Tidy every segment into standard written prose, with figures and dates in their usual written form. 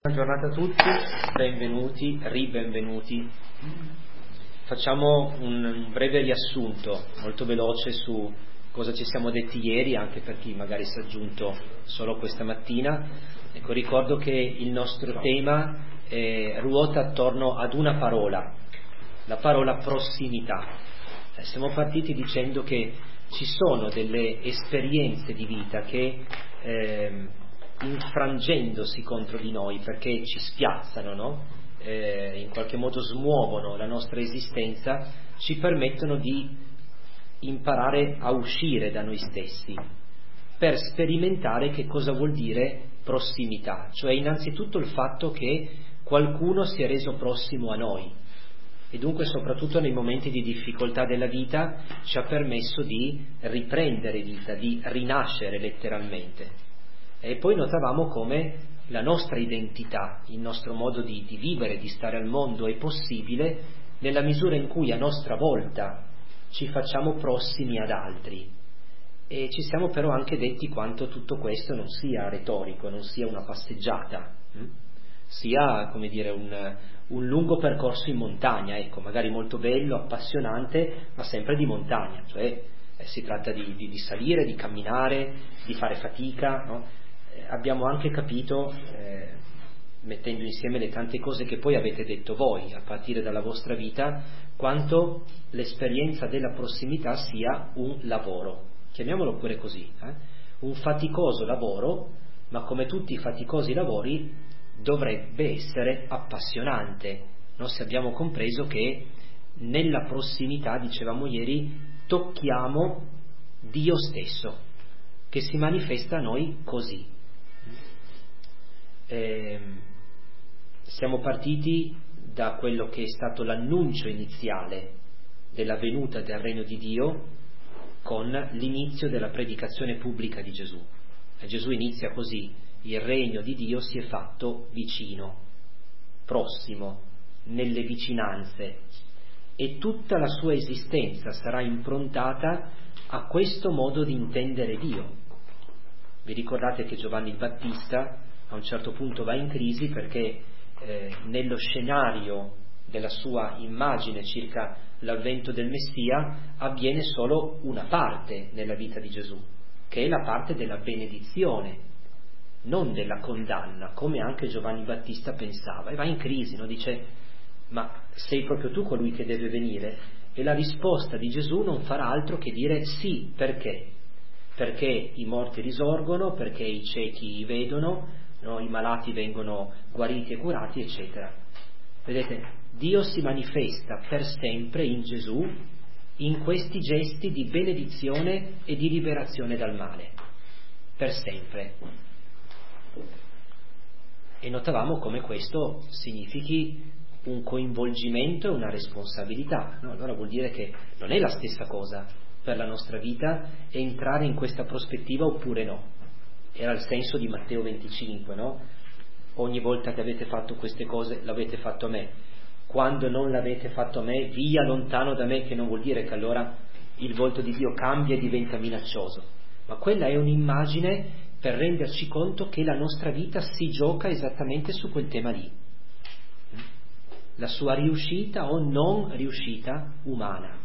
Buona giornata a tutti, benvenuti, ribenvenuti. Facciamo un breve riassunto, molto veloce, su cosa ci siamo detti ieri, anche per chi magari si è aggiunto solo questa mattina. Ecco, ricordo che il nostro tema ruota attorno ad una parola, la parola prossimità. Siamo partiti dicendo che ci sono delle esperienze di vita che infrangendosi contro di noi, perché ci spiazzano, no? In qualche modo smuovono la nostra esistenza, ci permettono di imparare a uscire da noi stessi, per sperimentare che cosa vuol dire prossimità, cioè innanzitutto il fatto che qualcuno si è reso prossimo a noi, e dunque soprattutto nei momenti di difficoltà della vita ci ha permesso di riprendere vita, di rinascere letteralmente. E poi notavamo come la nostra identità, il nostro modo di vivere, di stare al mondo è possibile nella misura in cui a nostra volta ci facciamo prossimi ad altri. E ci siamo però anche detti quanto tutto questo non sia retorico, non sia una passeggiata, sia, come dire, un lungo percorso in montagna, ecco, magari molto bello, appassionante, ma sempre di montagna, cioè si tratta di salire, di camminare, di fare fatica, no? Abbiamo anche capito, mettendo insieme le tante cose che poi avete detto voi, a partire dalla vostra vita, quanto l'esperienza della prossimità sia un lavoro, chiamiamolo pure così, un faticoso lavoro, ma come tutti i faticosi lavori dovrebbe essere appassionante, no? Se abbiamo compreso che nella prossimità, dicevamo ieri, tocchiamo Dio stesso, che si manifesta a noi così. Siamo partiti da quello che è stato l'annuncio iniziale della venuta del regno di Dio con l'inizio della predicazione pubblica di Gesù. E Gesù inizia così: il regno di Dio si è fatto vicino, prossimo, nelle vicinanze, e tutta la sua esistenza sarà improntata a questo modo di intendere Dio. Vi ricordate che Giovanni il Battista a un certo punto va in crisi perché nello scenario della sua immagine circa l'avvento del Messia avviene solo una parte nella vita di Gesù, che è la parte della benedizione, non della condanna, come anche Giovanni Battista pensava, e va in crisi, no? Dice: ma sei proprio tu colui che deve venire? E la risposta di Gesù non farà altro che dire sì. Perché? Perché i morti risorgono, perché i ciechi vedono, no? I malati vengono guariti e curati, eccetera. Vedete, Dio si manifesta per sempre in Gesù in questi gesti di benedizione e di liberazione dal male, per sempre. E notavamo come questo significhi un coinvolgimento e una responsabilità, no? Allora vuol dire che non è la stessa cosa per la nostra vita entrare in questa prospettiva oppure no. Era il senso di Matteo 25, no? Ogni volta che avete fatto queste cose l'avete fatto a me, quando non l'avete fatto a me, via lontano da me, che non vuol dire che allora il volto di Dio cambia e diventa minaccioso, ma quella è un'immagine per renderci conto che la nostra vita si gioca esattamente su quel tema lì, la sua riuscita o non riuscita umana.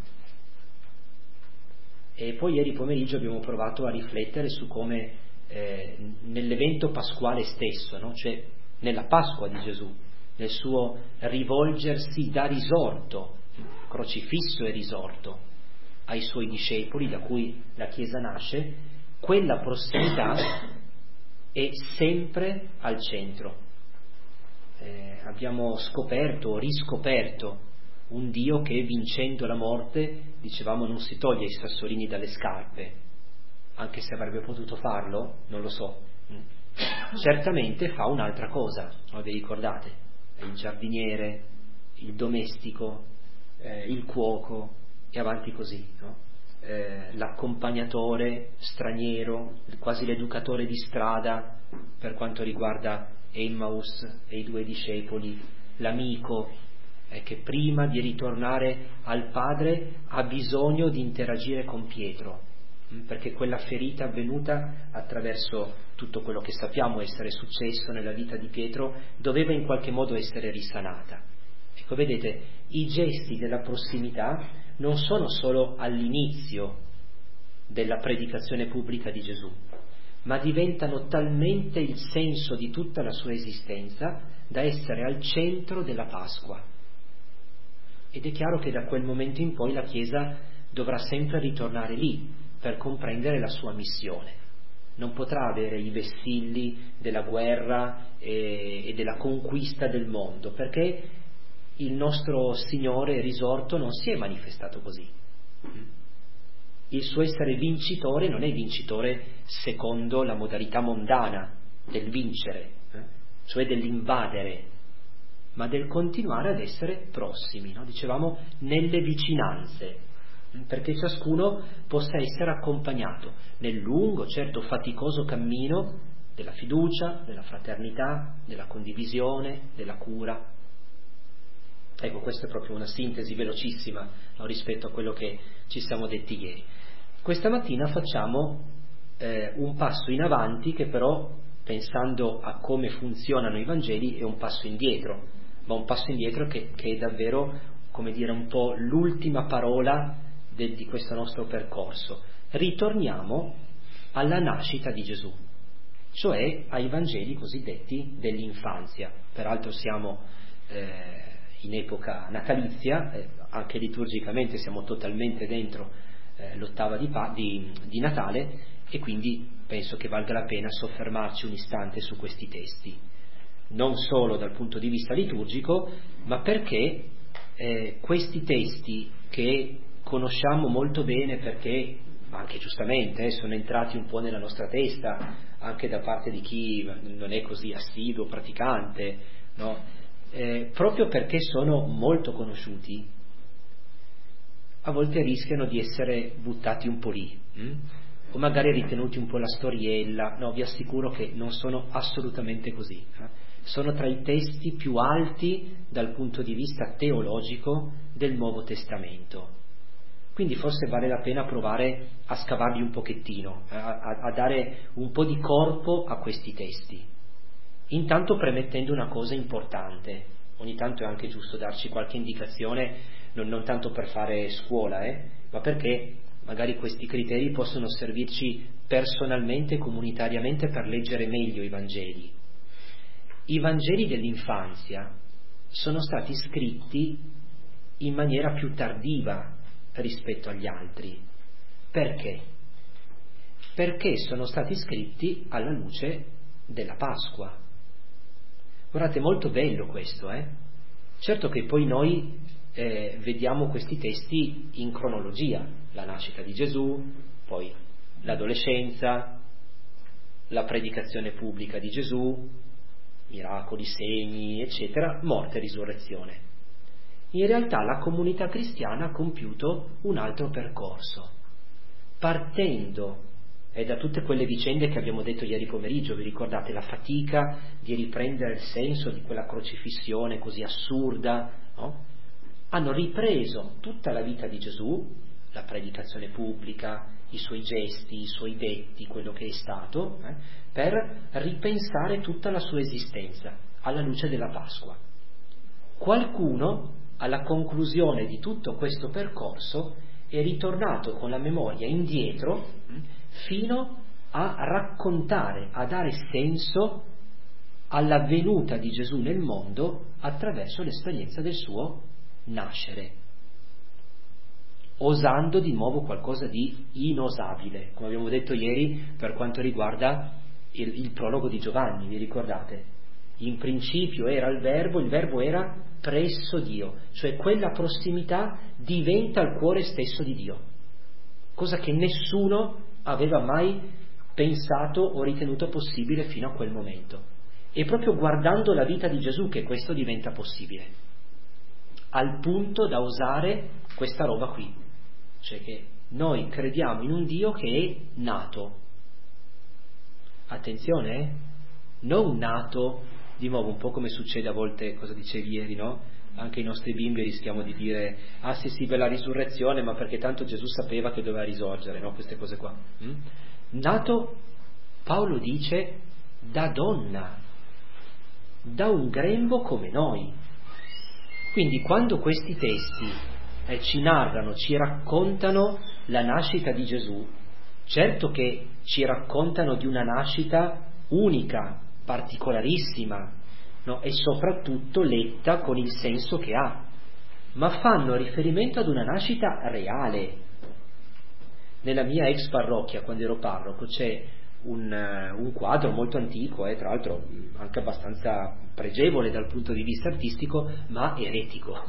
E poi ieri pomeriggio abbiamo provato a riflettere su come nell'evento pasquale stesso, no? Cioè nella Pasqua di Gesù, nel suo rivolgersi da risorto, crocifisso e risorto, ai suoi discepoli, da cui la Chiesa nasce, quella prossimità è sempre al centro. Abbiamo scoperto o riscoperto un Dio che, vincendo la morte, dicevamo, non si toglie i sassolini dalle scarpe, anche se avrebbe potuto farlo, non lo so. Certamente fa un'altra cosa, no? Vi ricordate? Il giardiniere, il domestico, il cuoco e avanti così, no? L'accompagnatore straniero, quasi l'educatore di strada per quanto riguarda Emmaus e i 2 discepoli, l'amico che prima di ritornare al Padre ha bisogno di interagire con Pietro, perché quella ferita avvenuta attraverso tutto quello che sappiamo essere successo nella vita di Pietro doveva in qualche modo essere risanata. Ecco, vedete, i gesti della prossimità non sono solo all'inizio della predicazione pubblica di Gesù, ma diventano talmente il senso di tutta la sua esistenza da essere al centro della Pasqua. Ed è chiaro che da quel momento in poi la Chiesa dovrà sempre ritornare lì per comprendere la sua missione. Non potrà avere i vessilli della guerra e della conquista del mondo, perché il nostro Signore risorto non si è manifestato così. Il suo essere vincitore non è vincitore secondo la modalità mondana del vincere, cioè dell'invadere, ma del continuare ad essere prossimi, no? Dicevamo nelle vicinanze, perché ciascuno possa essere accompagnato nel lungo, certo faticoso cammino della fiducia, della fraternità, della condivisione, della cura. Ecco, questa è proprio una sintesi velocissima, no, rispetto a quello che ci siamo detti ieri. Questa mattina facciamo un passo in avanti che però, pensando a come funzionano i Vangeli, è un passo indietro, ma un passo indietro che è davvero, come dire, un po' l'ultima parola di questo nostro percorso. Ritorniamo alla nascita di Gesù, cioè ai Vangeli cosiddetti dell'infanzia. Peraltro siamo in epoca natalizia, anche liturgicamente siamo totalmente dentro l'ottava di Natale, e quindi penso che valga la pena soffermarci un istante su questi testi, non solo dal punto di vista liturgico, ma perché questi testi che conosciamo molto bene, perché anche giustamente sono entrati un po' nella nostra testa, anche da parte di chi non è così assiduo, praticante, no? Proprio perché sono molto conosciuti, a volte rischiano di essere buttati un po' lì, o magari ritenuti un po' la storiella. No, vi assicuro che non sono assolutamente così. Sono tra i testi più alti dal punto di vista teologico del Nuovo Testamento. Quindi forse vale la pena provare a scavarli un pochettino, a dare un po' di corpo a questi testi. Intanto premettendo una cosa importante: ogni tanto è anche giusto darci qualche indicazione, non tanto per fare scuola, ma perché magari questi criteri possono servirci personalmente e comunitariamente per leggere meglio i Vangeli. I Vangeli dell'infanzia sono stati scritti in maniera più tardiva rispetto agli altri. Perché? Perché sono stati scritti alla luce della Pasqua. Guardate, molto bello questo, Certo che poi noi vediamo questi testi in cronologia: la nascita di Gesù, poi l'adolescenza, la predicazione pubblica di Gesù, miracoli, segni, eccetera, morte e risurrezione. In realtà la comunità cristiana ha compiuto un altro percorso, partendo da tutte quelle vicende che abbiamo detto ieri pomeriggio. Vi ricordate la fatica di riprendere il senso di quella crocifissione così assurda, no? Hanno ripreso tutta la vita di Gesù, la predicazione pubblica, i suoi gesti, i suoi detti, quello che è stato, per ripensare tutta la sua esistenza alla luce della Pasqua. Qualcuno, alla conclusione di tutto questo percorso, è ritornato con la memoria indietro fino a raccontare, a dare senso alla venuta di Gesù nel mondo attraverso l'esperienza del suo nascere, osando di nuovo qualcosa di inosabile, come abbiamo detto ieri per quanto riguarda il prologo di Giovanni. Vi ricordate? In principio era il verbo era presso Dio, cioè quella prossimità diventa il cuore stesso di Dio, cosa che nessuno aveva mai pensato o ritenuto possibile fino a quel momento. È proprio guardando la vita di Gesù che questo diventa possibile, al punto da osare questa roba qui, cioè che noi crediamo in un Dio che è nato. Attenzione, non nato di nuovo un po' come succede a volte, cosa dicevi ieri, no? Anche ai nostri bimbi rischiamo di dire, ah sì per la risurrezione, ma perché tanto Gesù sapeva che doveva risorgere, no? Queste cose qua. Nato, Paolo dice, da donna, da un grembo come noi. Quindi quando questi testi ci narrano, ci raccontano la nascita di Gesù, certo che ci raccontano di una nascita unica, particolarissima, no? E soprattutto letta con il senso che ha, ma fanno riferimento ad una nascita reale. Nella mia ex parrocchia, quando ero parroco, c'è un quadro molto antico, tra l'altro anche abbastanza pregevole dal punto di vista artistico, ma eretico.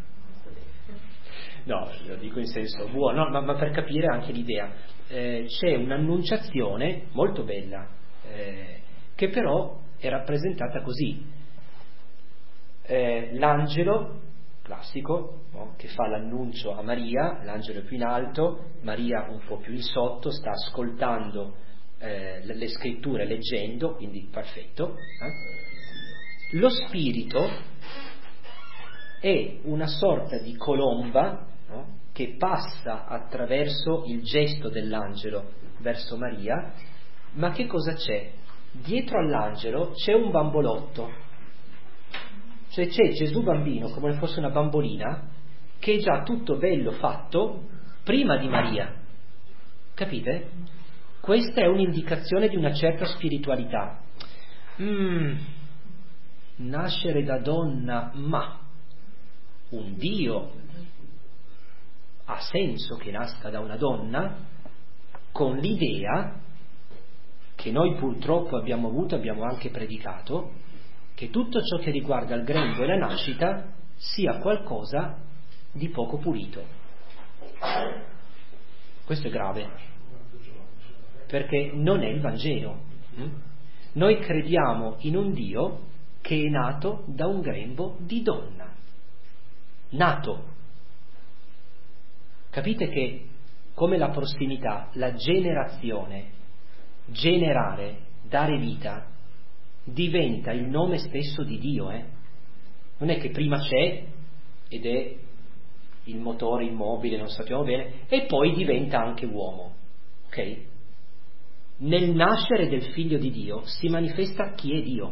No, lo dico in senso buono, ma per capire anche l'idea. C'è un'annunciazione molto bella, che però è rappresentata così. L'angelo classico, no, che fa l'annuncio a Maria, l'angelo è più in alto, Maria un po' più in sotto, sta ascoltando le scritture, leggendo, quindi perfetto. Lo spirito è una sorta di colomba, no, che passa attraverso il gesto dell'angelo verso Maria, ma che cosa c'è? Dietro all'angelo c'è un bambolotto, cioè c'è Gesù bambino come fosse una bambolina che è già tutto bello fatto prima di Maria, capite? Questa è un'indicazione di una certa spiritualità. Nascere da donna, ma un Dio ha senso che nasca da una donna, con l'idea che noi purtroppo abbiamo avuto, abbiamo anche predicato, che tutto ciò che riguarda il grembo e la nascita sia qualcosa di poco pulito. Questo è grave, perché non è il Vangelo. Noi crediamo in un Dio che è nato da un grembo di donna. Nato. Capite che come la prossimità, la generazione, generare, dare vita, diventa il nome stesso di Dio, Non è che prima c'è ed è il motore immobile, non sappiamo bene, e poi diventa anche uomo, ok? Nel nascere del figlio di Dio si manifesta chi è Dio,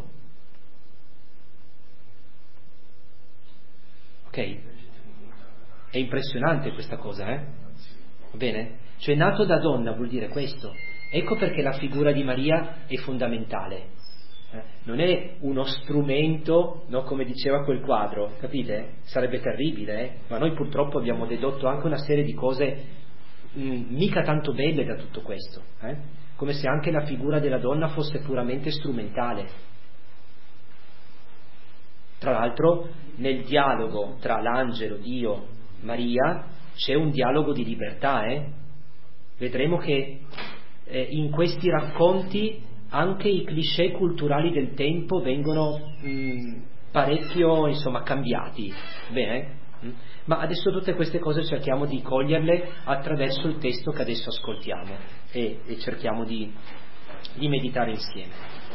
ok? È impressionante questa cosa, Va bene? Cioè nato da donna vuol dire questo. Ecco perché la figura di Maria è fondamentale. Non è uno strumento, no, come diceva quel quadro, capite? Sarebbe terribile, ma noi purtroppo abbiamo dedotto anche una serie di cose mica tanto belle da tutto questo, come se anche la figura della donna fosse puramente strumentale. Tra l'altro nel dialogo tra l'angelo, Dio, Maria c'è un dialogo di libertà, Vedremo che in questi racconti anche i cliché culturali del tempo vengono parecchio, cambiati, bene? Ma adesso tutte queste cose cerchiamo di coglierle attraverso il testo che adesso ascoltiamo e cerchiamo di meditare insieme.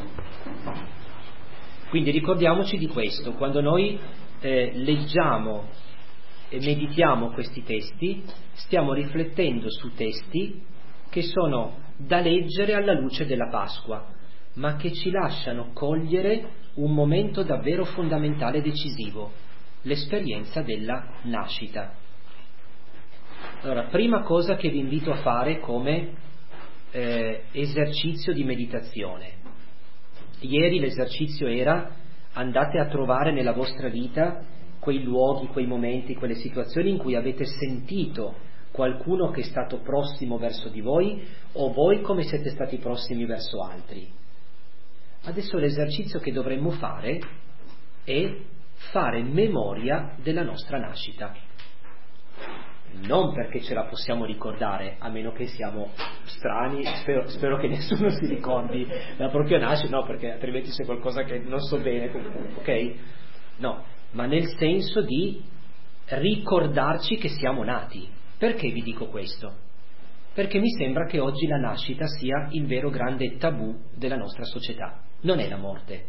Quindi ricordiamoci di questo, quando noi leggiamo e meditiamo questi testi, stiamo riflettendo su testi che sono da leggere alla luce della Pasqua, ma che ci lasciano cogliere un momento davvero fondamentale e decisivo, l'esperienza della nascita. Allora, prima cosa che vi invito a fare come esercizio di meditazione. Ieri l'esercizio era: andate a trovare nella vostra vita quei luoghi, quei momenti, quelle situazioni in cui avete sentito qualcuno che è stato prossimo verso di voi, o voi come siete stati prossimi verso altri. Adesso l'esercizio che dovremmo fare è fare memoria della nostra nascita. Non perché ce la possiamo ricordare, a meno che siamo strani, spero che nessuno si ricordi la propria nascita, no, perché altrimenti c'è qualcosa che non so bene, ok? No, ma nel senso di ricordarci che siamo nati. Perché vi dico questo? Perché mi sembra che oggi la nascita sia il vero grande tabù della nostra società. Non è la morte.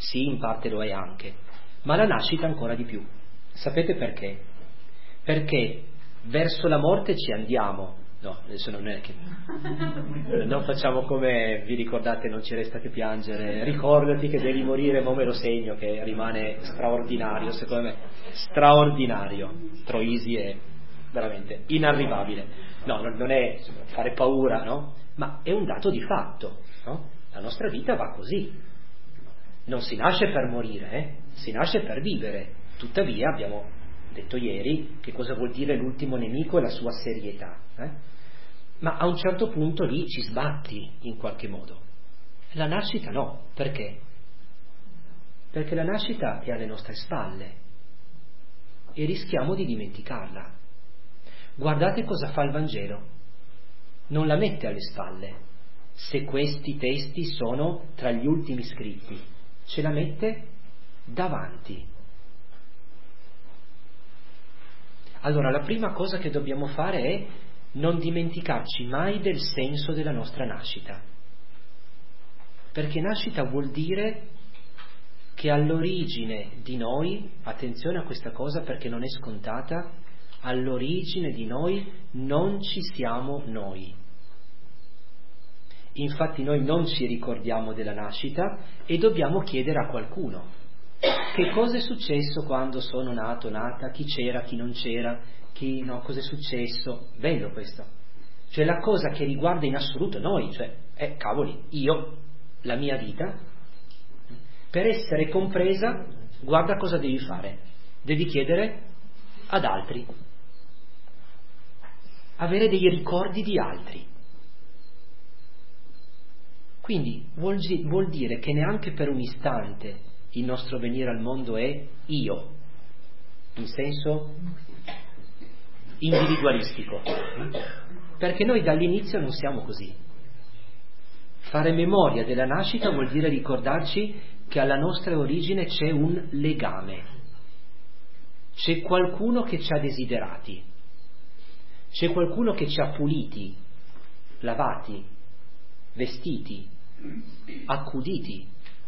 Sì, in parte lo è anche, ma la nascita ancora di più. Sapete perché? Perché verso la morte ci andiamo. No, adesso non è che non facciamo come vi ricordate, non ci resta che piangere, ricordati che devi morire, ma me lo segno, che rimane straordinario, secondo me, straordinario. Troisi è veramente inarrivabile. No, non è fare paura, no? Ma è un dato di fatto, no? La nostra vita va così. Non si nasce per morire, si nasce per vivere. Tuttavia abbiamo detto ieri che cosa vuol dire l'ultimo nemico e la sua serietà. Ma a un certo punto lì ci sbatti in qualche modo. La nascita no, perché? Perché la nascita è alle nostre spalle e rischiamo di dimenticarla. Guardate cosa fa il Vangelo. Non la mette alle spalle. Se questi testi sono tra gli ultimi scritti, ce la mette davanti. Allora, la prima cosa che dobbiamo fare è non dimenticarci mai del senso della nostra nascita. Perché nascita vuol dire che all'origine di noi, attenzione a questa cosa perché non è scontata, all'origine di noi non ci siamo noi. Infatti noi non ci ricordiamo della nascita e dobbiamo chiedere a qualcuno che cosa è successo quando sono nato, nata, chi c'era, chi non c'era, chi no, cosa è successo. Bello questo. Cioè la cosa che riguarda in assoluto noi, cioè, cavoli, io, la mia vita, per essere compresa, guarda cosa devi fare. Devi chiedere ad altri. Avere dei ricordi di altri. Quindi vuol dire che neanche per un istante il nostro venire al mondo è io, in senso individualistico, perché noi dall'inizio non siamo così. Fare memoria della nascita vuol dire ricordarci che alla nostra origine c'è un legame, c'è qualcuno che ci ha desiderati, c'è qualcuno che ci ha puliti, lavati, vestiti, accuditi.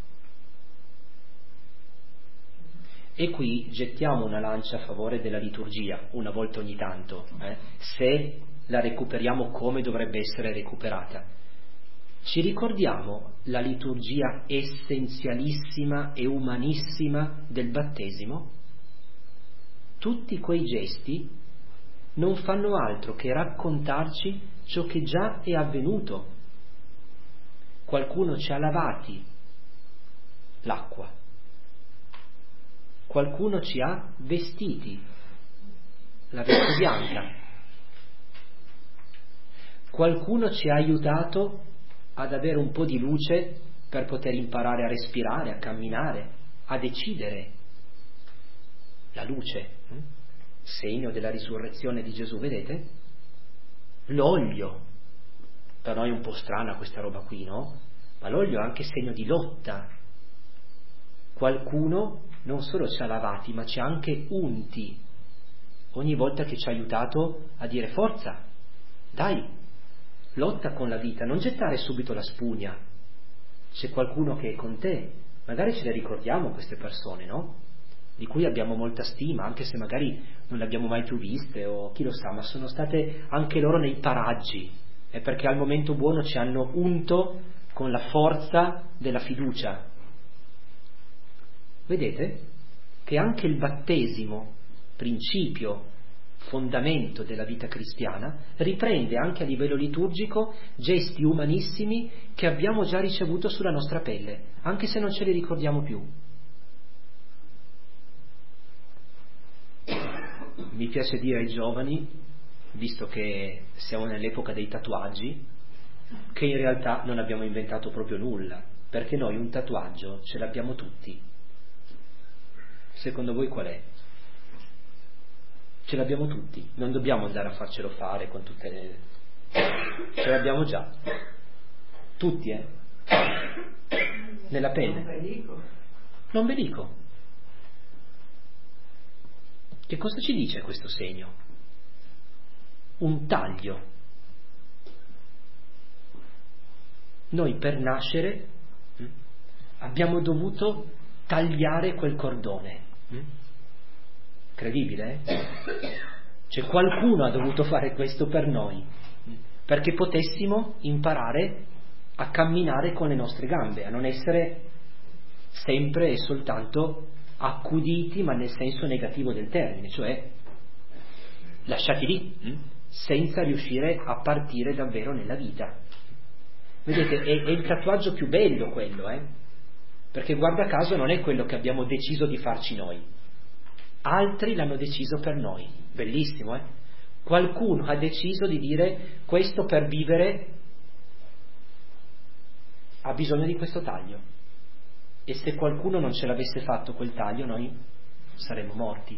E qui gettiamo una lancia a favore della liturgia, una volta ogni tanto, se la recuperiamo come dovrebbe essere recuperata. Ci ricordiamo la liturgia essenzialissima e umanissima del battesimo? Tutti quei gesti non fanno altro che raccontarci ciò che già è avvenuto. Qualcuno ci ha lavati l'acqua. Qualcuno ci ha vestiti, la veste bianca. Qualcuno ci ha aiutato ad avere un po' di luce per poter imparare a respirare, a camminare, a decidere. La luce, segno della risurrezione di Gesù, vedete? L'olio, per noi è un po' strana questa roba qui, no? Ma l'olio è anche segno di lotta. Qualcuno non solo ci ha lavati, ma ci ha anche unti, ogni volta che ci ha aiutato a dire forza, dai, lotta con la vita, non gettare subito la spugna, c'è qualcuno che è con te, magari ce le ricordiamo queste persone, no? Di cui abbiamo molta stima, anche se magari non le abbiamo mai più viste, o chi lo sa, ma sono state anche loro nei paraggi, e perché al momento buono ci hanno unto con la forza della fiducia. Vedete che anche il battesimo, principio, fondamento della vita cristiana, riprende anche a livello liturgico gesti umanissimi che abbiamo già ricevuto sulla nostra pelle, anche se non ce li ricordiamo più. Mi piace dire ai giovani, visto che siamo nell'epoca dei tatuaggi, che in realtà non abbiamo inventato proprio nulla, perché noi un tatuaggio ce l'abbiamo tutti. Secondo voi qual è? Ce l'abbiamo tutti, non dobbiamo andare a farcelo fare con tutte le... ce l'abbiamo già, tutti, nella pelle. Non ve dico. Che cosa ci dice questo segno? Un taglio. Noi per nascere abbiamo dovuto tagliare quel cordone. Credibile, eh? Cioè qualcuno ha dovuto fare questo per noi, perché potessimo imparare a camminare con le nostre gambe, a non essere sempre e soltanto accuditi, ma nel senso negativo del termine, cioè lasciati lì, senza riuscire a partire davvero nella vita. Vedete, è il tatuaggio più bello quello, perché guarda caso non è quello che abbiamo deciso di farci noi, altri l'hanno deciso per noi. Bellissimo, Qualcuno ha deciso di dire: questo per vivere ha bisogno di questo taglio, e se qualcuno non ce l'avesse fatto quel taglio noi saremmo morti.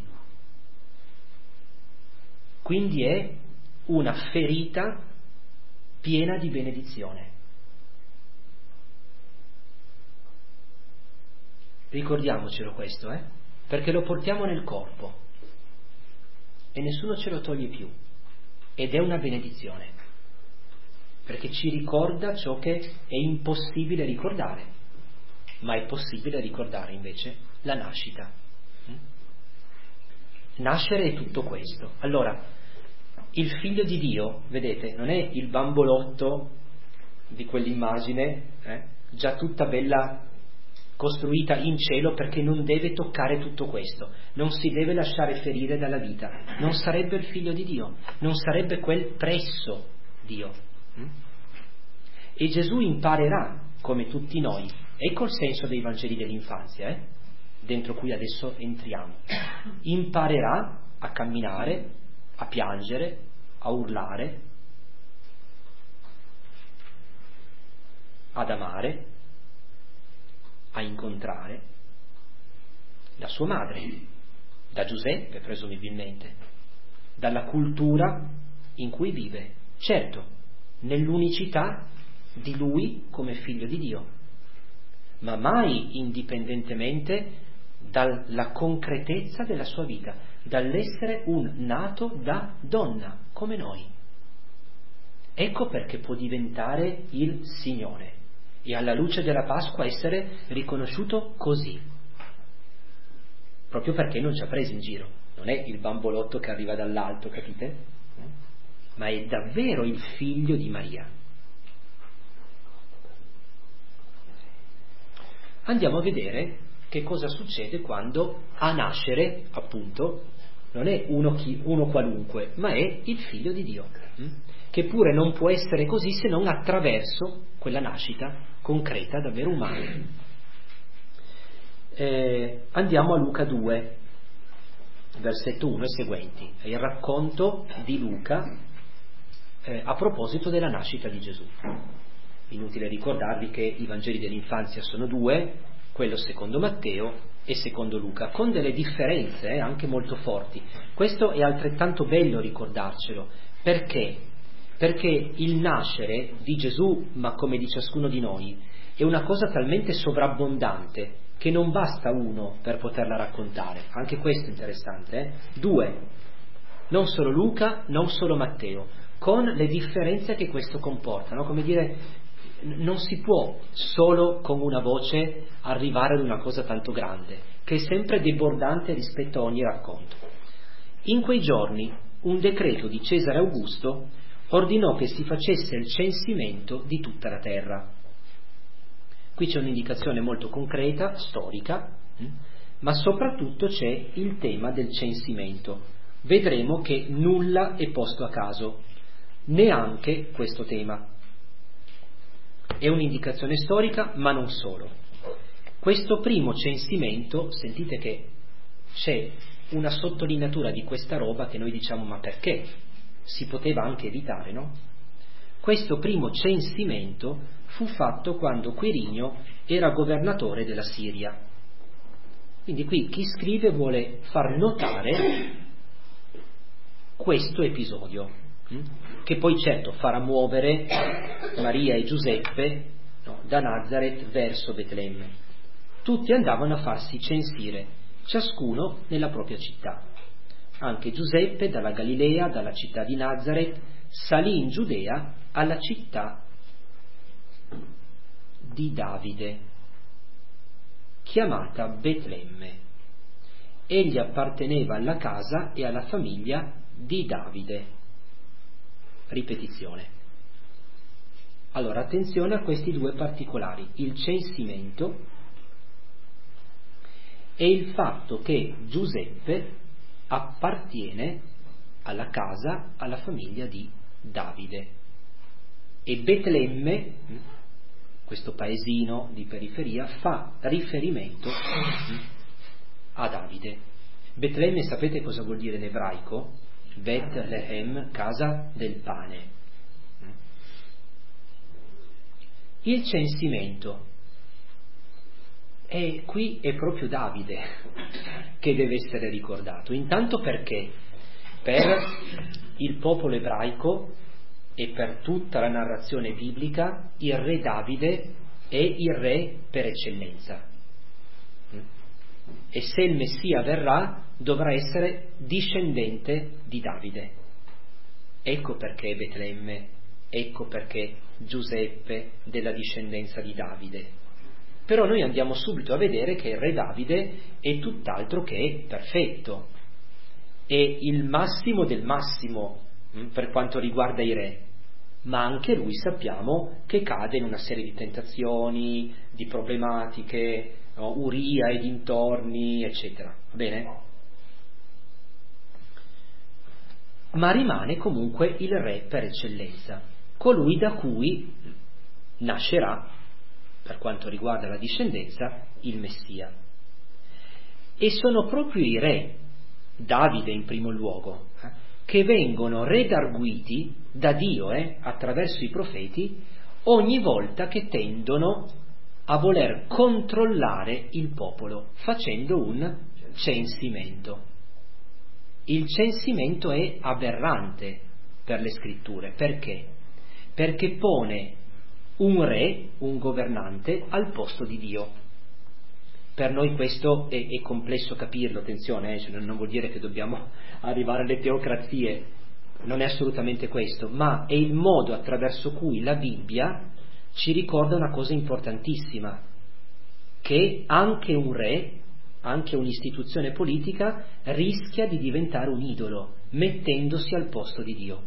Quindi è una ferita piena di benedizione. Ricordiamocelo questo, perché lo portiamo nel corpo e nessuno ce lo toglie più, ed è una benedizione, perché ci ricorda ciò che è impossibile ricordare, ma è possibile ricordare invece la nascita. Nascere è tutto questo. Allora, il figlio di Dio, vedete, non è il bambolotto di quell'immagine, già tutta bella costruita in cielo, perché non deve toccare tutto questo, non si deve lasciare ferire dalla vita, non sarebbe il figlio di Dio, non sarebbe quel presso Dio. E Gesù imparerà, come tutti noi, ecco il senso dei Vangeli dell'infanzia, dentro cui adesso entriamo, imparerà a camminare, a piangere, a urlare, ad amare, a incontrare da sua madre, da Giuseppe presumibilmente, dalla cultura in cui vive, certo, nell'unicità di lui come figlio di Dio, ma mai indipendentemente dalla concretezza della sua vita, dall'essere un nato da donna come noi. Ecco perché può diventare il Signore e alla luce della Pasqua essere riconosciuto così, proprio perché non ci ha presi in giro. Non è il bambolotto che arriva dall'alto, capite? Ma è davvero il figlio di Maria. Andiamo a vedere che cosa succede quando a nascere, appunto, non è uno qualunque, ma è il figlio di Dio, che pure non può essere così se non attraverso quella nascita concreta, davvero umana. Andiamo a Luca 2, versetto 1 e seguenti, è il racconto di Luca a proposito della nascita di Gesù. Inutile ricordarvi che i Vangeli dell'infanzia sono due, quello secondo Matteo e secondo Luca, con delle differenze anche molto forti. Questo è altrettanto bello ricordarcelo, perché il nascere di Gesù, ma come di ciascuno di noi, è una cosa talmente sovrabbondante che non basta uno per poterla raccontare. Anche questo è interessante, Due, non solo Luca, non solo Matteo, con le differenze che questo comporta, no? Come dire, non si può solo con una voce arrivare ad una cosa tanto grande, che è sempre debordante rispetto a ogni racconto. In quei giorni un decreto di Cesare Augusto ordinò che si facesse il censimento di tutta la terra. Qui c'è un'indicazione molto concreta, storica, ma soprattutto c'è il tema del censimento. Vedremo che nulla è posto a caso, neanche questo tema. È un'indicazione storica, ma non solo. Questo primo censimento, sentite che c'è una sottolineatura di questa roba che noi diciamo: ma perché? Si poteva anche evitare, no? Questo primo censimento fu fatto quando Quirinio era governatore della Siria. Quindi qui chi scrive vuole far notare questo episodio, che poi certo farà muovere Maria e Giuseppe, da Nazareth verso Betlemme. Tutti andavano a farsi censire, ciascuno nella propria città. Anche Giuseppe dalla Galilea, dalla città di Nazareth, salì in Giudea alla città di Davide. chiamata Betlemme. Egli apparteneva alla casa e alla famiglia di Davide. Ripetizione. Allora, attenzione a questi due particolari, il censimento e il fatto che Giuseppe appartiene alla casa, alla famiglia di Davide. E Betlemme, questo paesino di periferia, fa riferimento a Davide. Betlemme, sapete cosa vuol dire in ebraico? Bethlehem, casa del pane. Il censimento. E qui è proprio Davide che deve essere ricordato. Intanto perché per il popolo ebraico e per tutta la narrazione biblica il re Davide è il re per eccellenza. E se il Messia verrà dovrà essere discendente di Davide. Ecco perché Betlemme, ecco perché Giuseppe della discendenza di Davide. Però noi andiamo subito a vedere che il re Davide è tutt'altro che perfetto, è il massimo del massimo per quanto riguarda i re, ma anche lui sappiamo che cade in una serie di tentazioni, di problematiche, no? Uria e dintorni, eccetera. Va bene? Ma rimane comunque il re per eccellenza, colui da cui nascerà, per quanto riguarda la discendenza, il Messia. E sono proprio i re, Davide in primo luogo, che vengono redarguiti da Dio attraverso i profeti ogni volta che tendono a voler controllare il popolo facendo un censimento. Il censimento è aberrante per le scritture. Perché? Perché pone un re, un governante, al posto di Dio. Per noi questo è complesso capirlo, attenzione, cioè non vuol dire che dobbiamo arrivare alle teocrazie, non è assolutamente questo, ma è il modo attraverso cui la Bibbia ci ricorda una cosa importantissima, che anche un re, anche un'istituzione politica rischia di diventare un idolo, mettendosi al posto di Dio.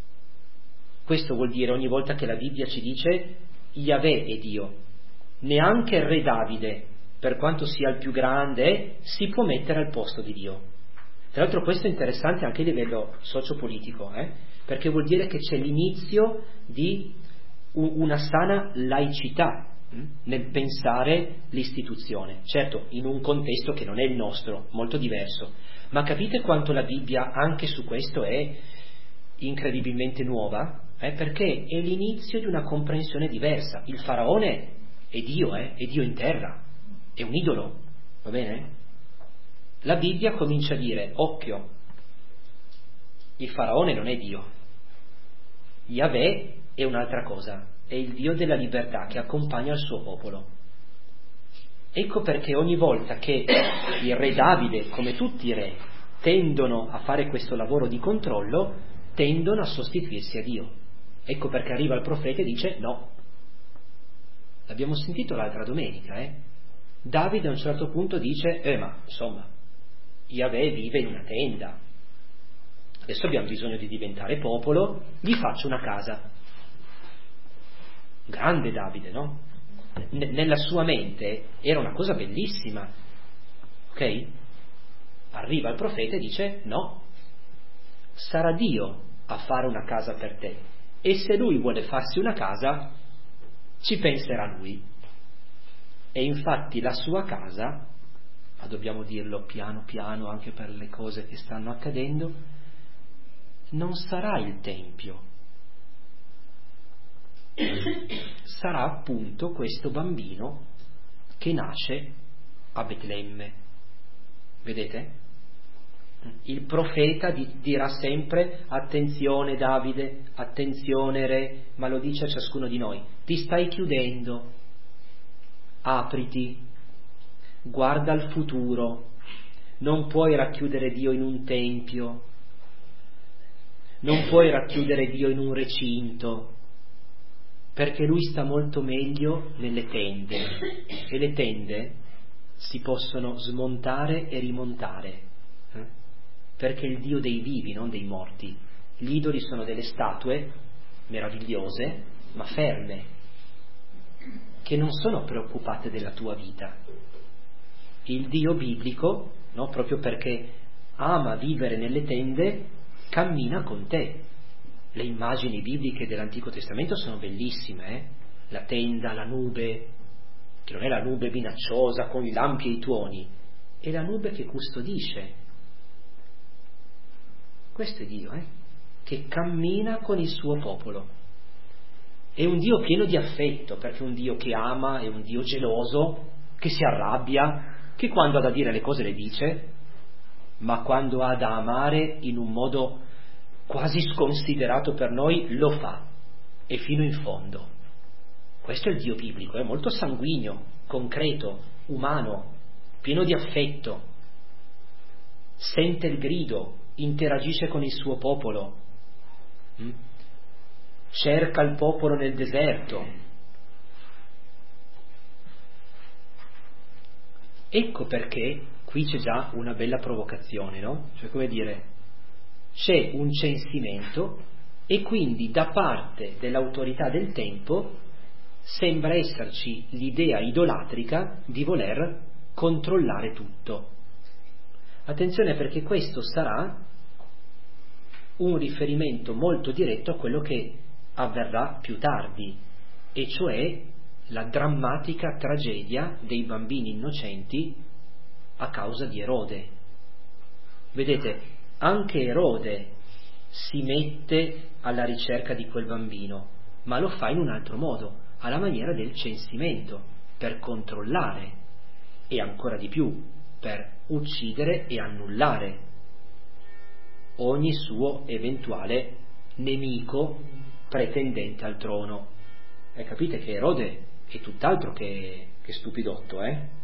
Questo vuol dire ogni volta che la Bibbia ci dice Yahweh è Dio, neanche il re Davide, per quanto sia il più grande, si può mettere al posto di Dio. Tra l'altro questo è interessante anche a livello sociopolitico, perché vuol dire che c'è l'inizio di una sana laicità nel pensare l'istituzione, certo in un contesto che non è il nostro, molto diverso, ma capite quanto la Bibbia anche su questo è incredibilmente nuova? Perché è l'inizio di una comprensione diversa. Il faraone è Dio in terra, è un idolo, va bene? La Bibbia comincia a dire, occhio, il faraone non è Dio, Yahweh è un'altra cosa, è il Dio della libertà che accompagna il suo popolo. Ecco perché ogni volta che il re Davide, come tutti i re, tendono a fare questo lavoro di controllo, tendono a sostituirsi a Dio. Ecco perché arriva il profeta e dice no. L'abbiamo sentito l'altra domenica, Davide a un certo punto dice, ma insomma, Yahweh vive in una tenda, adesso abbiamo bisogno di diventare popolo, gli faccio una casa. Grande Davide, no? Nella sua mente era una cosa bellissima, ok? Arriva il profeta e dice no, sarà Dio a fare una casa per te, e se lui vuole farsi una casa ci penserà lui. E infatti la sua casa, ma dobbiamo dirlo piano piano anche per le cose che stanno accadendo, non sarà il Tempio, sarà appunto questo bambino che nasce a Betlemme. Vedete? Il profeta dirà sempre attenzione Davide, attenzione re, ma lo dice a ciascuno di noi, ti stai chiudendo, apriti, guarda al futuro, non puoi racchiudere Dio in un tempio, non puoi racchiudere Dio in un recinto, perché lui sta molto meglio nelle tende, e le tende si possono smontare e rimontare, perché è il Dio dei vivi, non dei morti. Gli idoli sono delle statue meravigliose, ma ferme, che non sono preoccupate della tua vita. Il Dio biblico, no, proprio perché ama vivere nelle tende, cammina con te. Le immagini bibliche dell'Antico Testamento sono bellissime, La tenda, la nube, che non è la nube minacciosa con i lampi e i tuoni, è la nube che custodisce. Questo è Dio, che cammina con il suo popolo. È un Dio pieno di affetto, perché è un Dio che ama, è un Dio geloso, che si arrabbia, che quando ha da dire le cose le dice, ma quando ha da amare in un modo quasi sconsiderato per noi, lo fa, e fino in fondo. Questo è il Dio biblico, è molto sanguigno, concreto, umano, pieno di affetto, sente il grido, interagisce con il suo popolo, cerca il popolo nel deserto. Ecco perché qui c'è già una bella provocazione, no? Cioè, come dire, c'è un censimento e quindi da parte dell'autorità del tempo sembra esserci l'idea idolatrica di voler controllare tutto. Attenzione, perché questo sarà un riferimento molto diretto a quello che avverrà più tardi, e cioè la drammatica tragedia dei bambini innocenti a causa di Erode. Vedete, anche Erode si mette alla ricerca di quel bambino, ma lo fa in un altro modo, alla maniera del censimento, per controllare e ancora di più per uccidere e annullare ogni suo eventuale nemico pretendente al trono. E capite che Erode è tutt'altro che stupidotto,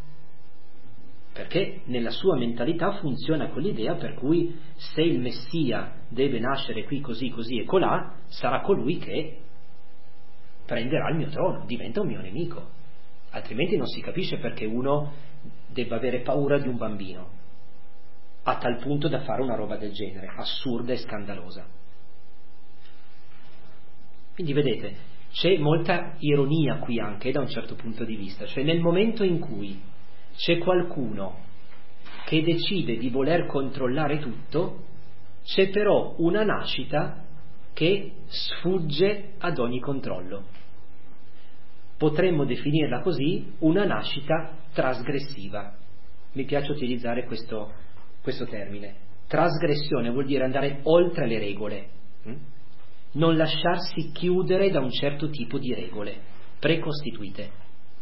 perché nella sua mentalità funziona quell'idea per cui se il Messia deve nascere qui così, così e colà, sarà colui che prenderà il mio trono, diventa un mio nemico. Altrimenti non si capisce perché uno debba avere paura di un bambino, a tal punto da fare una roba del genere, assurda e scandalosa. Quindi vedete, c'è molta ironia qui anche da un certo punto di vista, cioè nel momento in cui c'è qualcuno che decide di voler controllare tutto, c'è però una nascita che sfugge ad ogni controllo. Potremmo definirla così, una nascita trasgressiva. Mi piace utilizzare questo termine. Trasgressione vuol dire andare oltre le regole, non lasciarsi chiudere da un certo tipo di regole precostituite.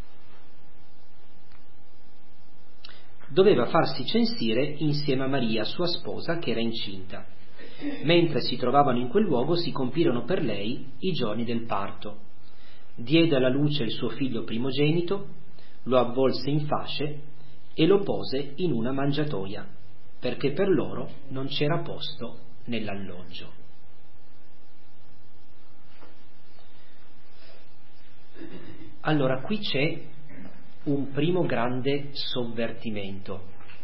Doveva farsi censire insieme a Maria, sua sposa, che era incinta. Mentre si trovavano in quel luogo si compirono per lei i giorni del parto. Diede alla luce il suo figlio primogenito, lo avvolse in fasce e lo pose in una mangiatoia, perché per loro non c'era posto nell'alloggio. Allora, qui c'è un primo grande sovvertimento.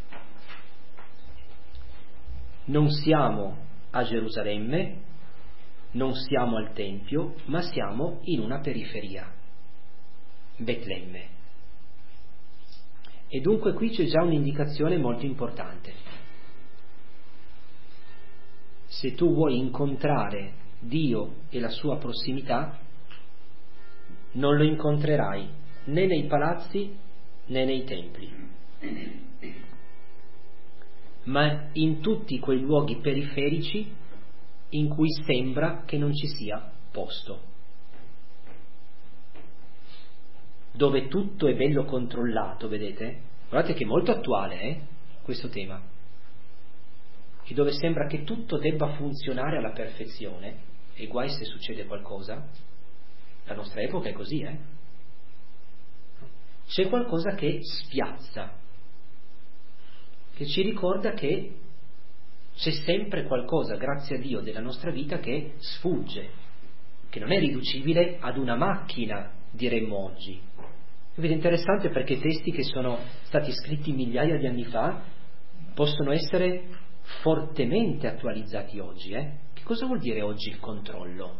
Non siamo a Gerusalemme, non siamo al Tempio, ma siamo in una periferia, Betlemme. E dunque qui c'è già un'indicazione molto importante. Se tu vuoi incontrare Dio e la sua prossimità, non lo incontrerai né nei palazzi né nei templi, ma in tutti quei luoghi periferici in cui sembra che non ci sia posto, dove tutto è bello controllato, vedete? Guardate che è molto attuale questo tema, e dove sembra che tutto debba funzionare alla perfezione, e guai se succede qualcosa. La nostra epoca è così, C'è qualcosa che spiazza, che ci ricorda che c'è sempre qualcosa, grazie a Dio, della nostra vita che sfugge, che non è riducibile ad una macchina, diremmo oggi, Ed è interessante perché testi che sono stati scritti migliaia di anni fa possono essere fortemente attualizzati oggi. Che cosa vuol dire oggi il controllo?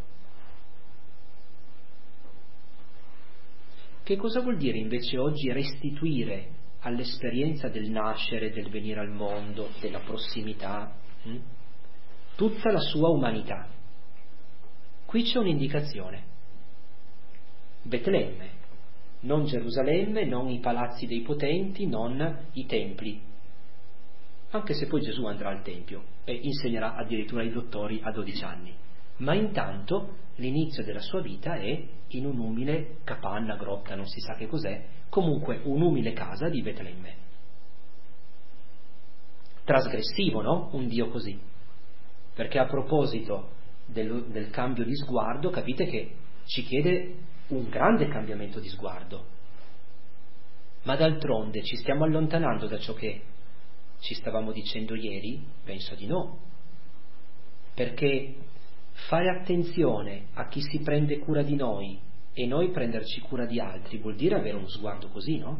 Che cosa vuol dire invece oggi restituire all'esperienza del nascere, del venire al mondo, della prossimità, tutta la sua umanità? Qui c'è un'indicazione. Betlemme, non Gerusalemme, non i palazzi dei potenti, non i templi. Anche se poi Gesù andrà al Tempio e insegnerà addirittura ai dottori a 12 anni. Ma intanto l'inizio della sua vita è in un'umile capanna, grotta, non si sa che cos'è, comunque un'umile casa di Betlemme. Trasgressivo, no? Un Dio così. Perché a proposito del cambio di sguardo, capite che ci chiede un grande cambiamento di sguardo. Ma d'altronde ci stiamo allontanando da ciò che ci stavamo dicendo ieri? Penso di no. Perché fare attenzione a chi si prende cura di noi e noi prenderci cura di altri vuol dire avere uno sguardo così, no?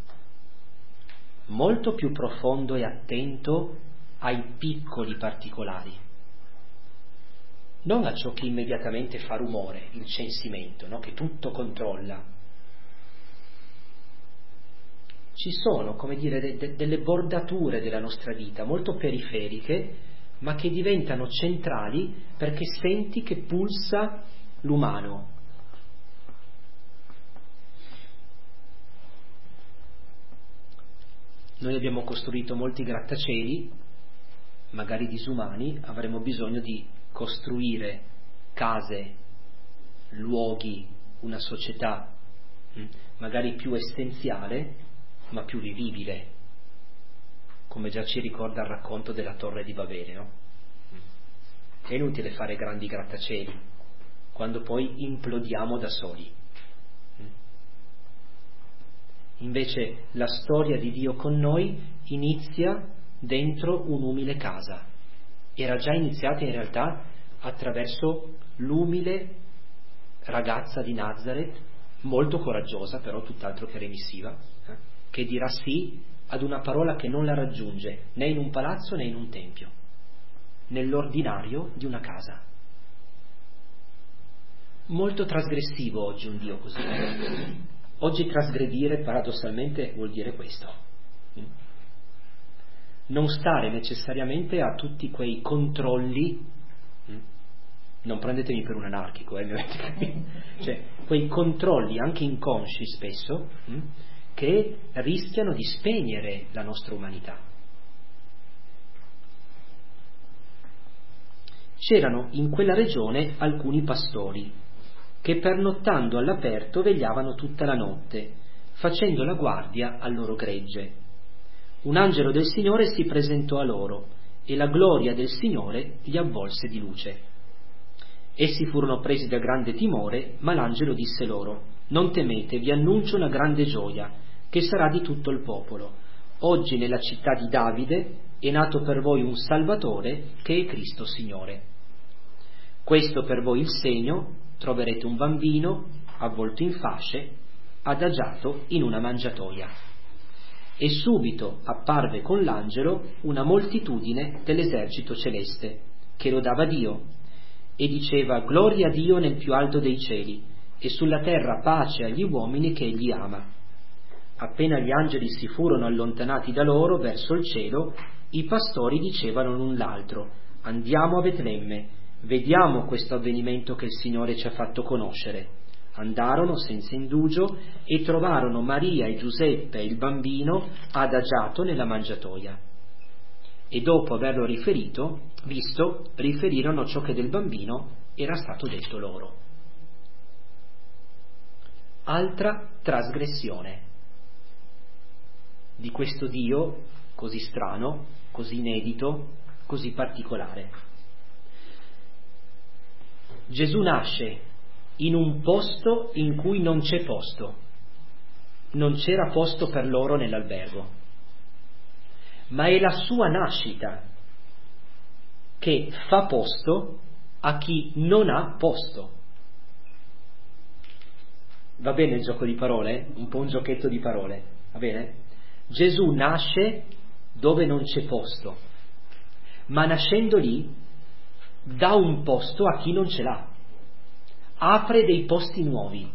Molto più profondo e attento ai piccoli particolari, non a ciò che immediatamente fa rumore, il censimento, no? Che tutto controlla. Ci sono, come dire, delle bordature della nostra vita molto periferiche, ma che diventano centrali perché senti che pulsa l'umano. Noi abbiamo costruito molti grattacieli, magari disumani, avremo bisogno di costruire case, luoghi, una società magari più essenziale, ma più vivibile, come già ci ricorda il racconto della Torre di Babele, no? È inutile fare grandi grattacieli quando poi implodiamo da soli. Invece la storia di Dio con noi inizia dentro un'umile casa. Era già iniziata in realtà attraverso l'umile ragazza di Nazareth, molto coraggiosa, però tutt'altro che remissiva, che dirà sì ad una parola che non la raggiunge né in un palazzo né in un tempio, nell'ordinario di una casa. Molto trasgressivo oggi un Dio così. Oggi trasgredire paradossalmente vuol dire questo. Non stare necessariamente a tutti quei controlli, non prendetemi per un anarchico, mi avete capito? Cioè, quei controlli anche inconsci spesso, che rischiano di spegnere la nostra umanità. C'erano in quella regione alcuni pastori che pernottando all'aperto vegliavano tutta la notte, facendo la guardia al loro gregge. Un angelo del Signore si presentò a loro e la gloria del Signore li avvolse di luce. Essi furono presi da grande timore, ma l'angelo disse loro: non temete, vi annuncio una grande gioia che sarà di tutto il popolo. Oggi nella città di Davide è nato per voi un Salvatore che è Cristo Signore. Questo per voi il segno: troverete un bambino avvolto in fasce, adagiato in una mangiatoia. E subito apparve con l'angelo una moltitudine dell'esercito celeste, che lodava Dio, e diceva: gloria a Dio nel più alto dei cieli, e sulla terra pace agli uomini che egli ama. Appena gli angeli si furono allontanati da loro verso il cielo, i pastori dicevano l'un l'altro: andiamo a Betlemme, vediamo questo avvenimento che il Signore ci ha fatto conoscere. Andarono senza indugio e trovarono Maria e Giuseppe e il bambino adagiato nella mangiatoia. E dopo averlo visto, riferirono ciò che del bambino era stato detto loro. Altra trasgressione di questo Dio così strano, così inedito, così particolare. Gesù nasce in un posto in cui non c'è posto, non c'era posto per loro nell'albergo, ma è la sua nascita che fa posto a chi non ha posto. Va bene il gioco di parole? Un po' un giochetto di parole, va bene? Gesù nasce dove non c'è posto, ma nascendo lì dà un posto a chi non ce l'ha, apre dei posti nuovi.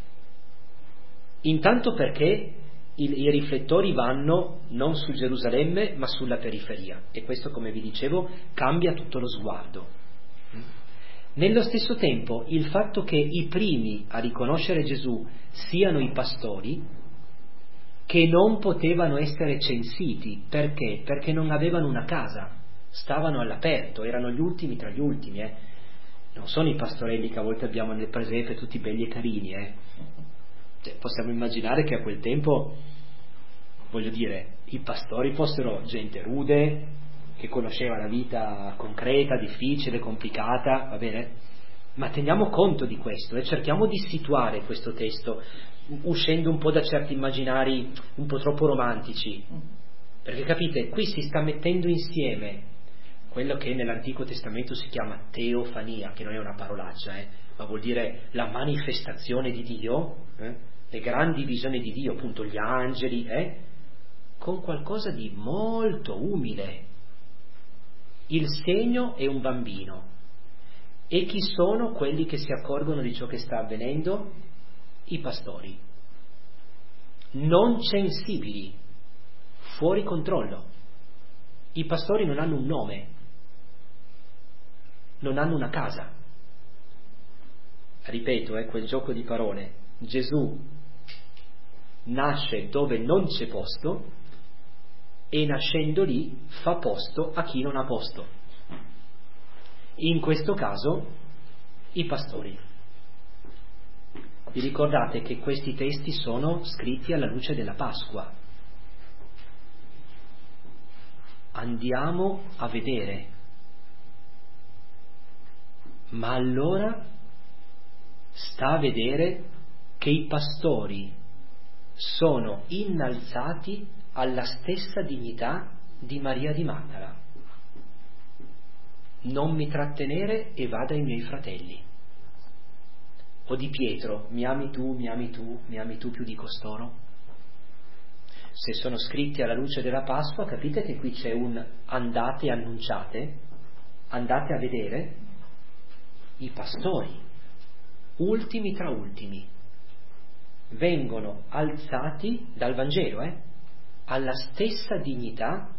Intanto perché i riflettori vanno non su Gerusalemme ma sulla periferia, e questo, come vi dicevo, cambia tutto lo sguardo. Nello stesso tempo il fatto che i primi a riconoscere Gesù siano i pastori, che non potevano essere censiti, perché? Perché non avevano una casa, stavano all'aperto, erano gli ultimi tra gli ultimi, non sono i pastorelli che a volte abbiamo nel presepe tutti belli e carini, Cioè, possiamo immaginare che a quel tempo, voglio dire, i pastori fossero gente rude, che conosceva la vita concreta, difficile, complicata, va bene? Ma teniamo conto di questo e cerchiamo di situare questo testo, uscendo un po' da certi immaginari un po' troppo romantici, perché capite, qui si sta mettendo insieme quello che nell'Antico Testamento si chiama teofania, che non è una parolaccia, ma vuol dire la manifestazione di Dio, le grandi visioni di Dio, appunto gli angeli, con qualcosa di molto umile. Il segno è un bambino. E chi sono quelli che si accorgono di ciò che sta avvenendo? I pastori. Non censibili, fuori controllo. I pastori non hanno un nome, non hanno una casa. Ripeto, quel gioco di parole. Gesù nasce dove non c'è posto e nascendo lì fa posto a chi non ha posto. In questo caso i pastori. Vi ricordate che questi testi sono scritti alla luce della Pasqua. Andiamo a vedere. Ma allora sta a vedere che i pastori sono innalzati alla stessa dignità di Maria di Magdala. Non mi trattenere e vada ai miei fratelli. O di Pietro, mi ami tu, mi ami tu, mi ami tu più di costoro? Se sono scritti alla luce della Pasqua, capite che qui c'è un andate e annunciate, andate a vedere i pastori, ultimi tra ultimi, vengono alzati dal Vangelo, alla stessa dignità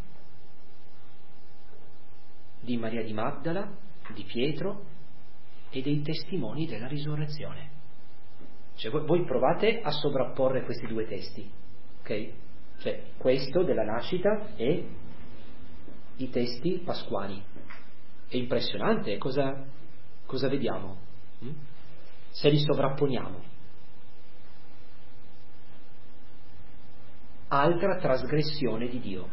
di Maria di Magdala, di Pietro e dei testimoni della risurrezione. Cioè voi provate a sovrapporre questi due testi, ok? Cioè questo della nascita e i testi pasquali. È impressionante, cosa vediamo? Se li sovrapponiamo. Altra trasgressione di Dio,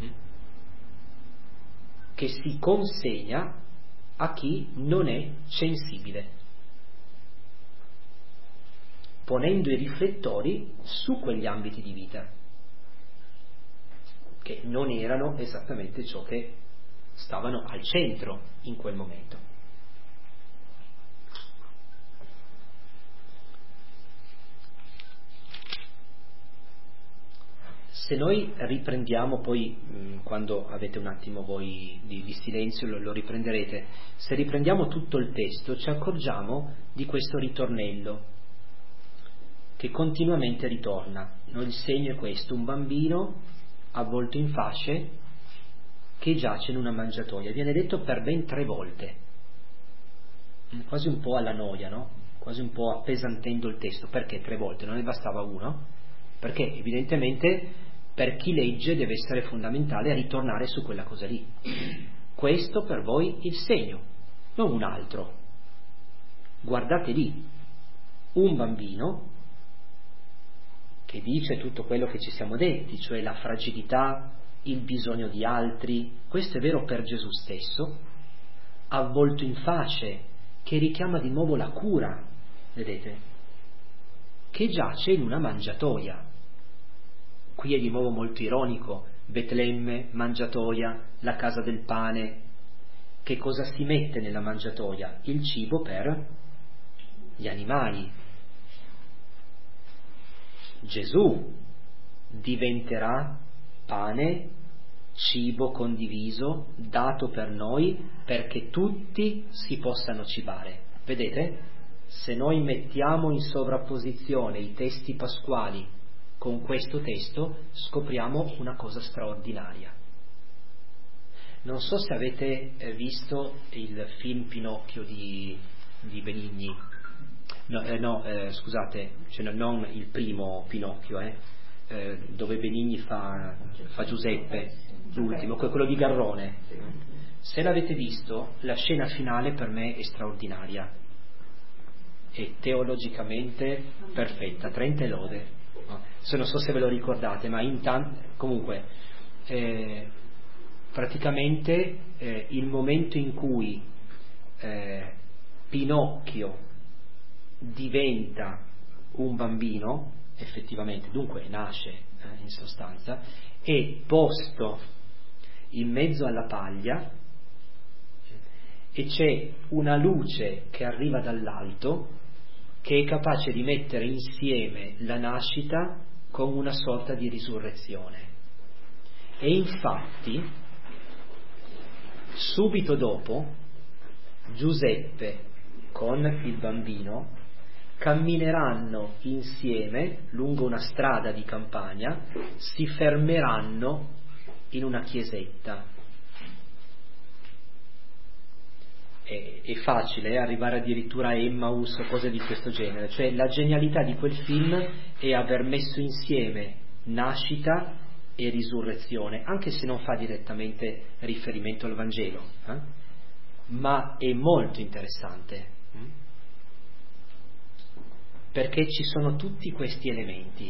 che si consegna a chi non è sensibile, ponendo i riflettori su quegli ambiti di vita che non erano esattamente ciò che stavano al centro in quel momento. Se noi riprendiamo poi, quando avete un attimo voi di silenzio lo riprenderete, se riprendiamo tutto il testo ci accorgiamo di questo ritornello che continuamente ritorna. Il segno è questo: un bambino avvolto in fasce che giace in una mangiatoia. Viene detto per ben 3 volte, quasi un po' alla noia, no? Quasi un po' appesantendo il testo. Perché 3 volte? Non ne bastava uno? Perché evidentemente per chi legge deve essere fondamentale ritornare su quella cosa lì. Questo per voi il segno, non un altro. Guardate lì, un bambino che dice tutto quello che ci siamo detti, cioè la fragilità, il bisogno di altri. Questo è vero per Gesù stesso, avvolto in fasce, che richiama di nuovo la cura, vedete, che giace in una mangiatoia. Qui è di nuovo molto ironico: Betlemme, mangiatoia, la casa del pane. Che cosa si mette nella mangiatoia? Il cibo per gli animali. Gesù diventerà pane, cibo condiviso, dato per noi perché tutti si possano cibare. Vedete? Se noi mettiamo in sovrapposizione i testi pasquali con questo testo, scopriamo una cosa straordinaria. Non so se avete visto il film Pinocchio di Benigni. Scusate, cioè non il primo Pinocchio, dove Benigni fa Giuseppe, l'ultimo, quello di Garrone. Se l'avete visto, la scena finale per me è straordinaria, è teologicamente perfetta, 30 lode. Se non so se ve lo ricordate, ma comunque praticamente il momento in cui Pinocchio diventa un bambino, effettivamente, dunque nasce in sostanza, è posto in mezzo alla paglia e c'è una luce che arriva dall'alto che è capace di mettere insieme la nascita con una sorta di risurrezione. E infatti, subito dopo, Giuseppe con il bambino cammineranno insieme lungo una strada di campagna, si fermeranno in una chiesetta. È facile arrivare addirittura a Emmaus o cose di questo genere, cioè la genialità di quel film è aver messo insieme nascita e risurrezione, anche se non fa direttamente riferimento al Vangelo, ma è molto interessante, perché ci sono tutti questi elementi,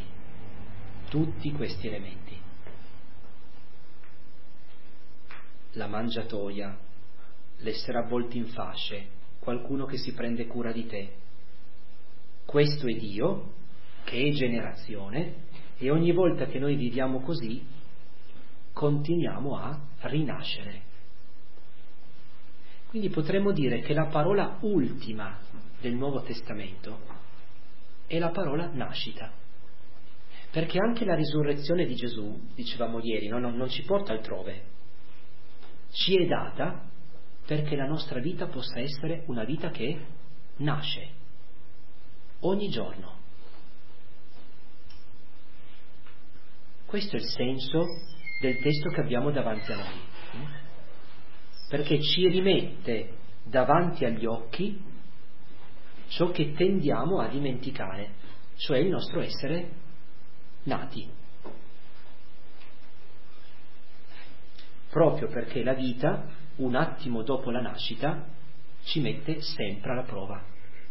la mangiatoia, l'essere avvolti in fasce, qualcuno che si prende cura di te. Questo è Dio, che è generazione, e ogni volta che noi viviamo così, continuiamo a rinascere. Quindi potremmo dire che la parola ultima del Nuovo Testamento è la parola nascita, perché anche la risurrezione di Gesù, dicevamo ieri, non ci porta altrove, ci è data perché la nostra vita possa essere una vita che nasce ogni giorno. Questo è il senso del testo che abbiamo davanti a noi, perché ci rimette davanti agli occhi ciò che tendiamo a dimenticare, cioè il nostro essere nati. Proprio perché la vita, un attimo dopo la nascita, ci mette sempre alla prova.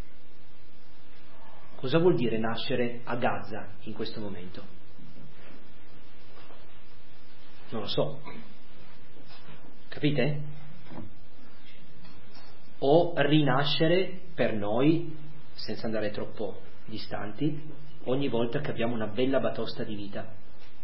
Cosa vuol dire nascere a Gaza in questo momento? Non lo so. Capite? O rinascere per noi, senza andare troppo distanti, ogni volta che abbiamo una bella batosta di vita.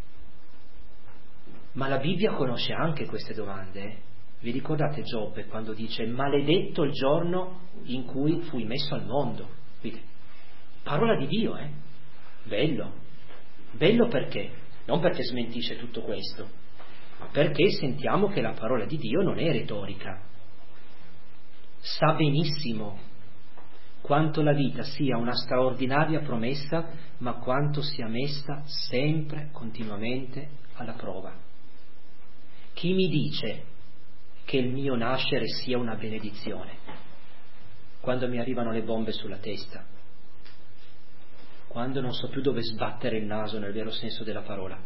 Ma la Bibbia conosce anche queste domande. Vi ricordate Giobbe quando dice maledetto il giorno in cui fui messo al mondo? Quindi, parola di Dio, Bello. Bello perché? Non perché smentisce tutto questo, ma perché sentiamo che la parola di Dio non è retorica. Sa benissimo quanto la vita sia una straordinaria promessa, ma quanto sia messa sempre, continuamente alla prova. Chi mi dice che il mio nascere sia una benedizione quando mi arrivano le bombe sulla testa, quando non so più dove sbattere il naso nel vero senso della parola?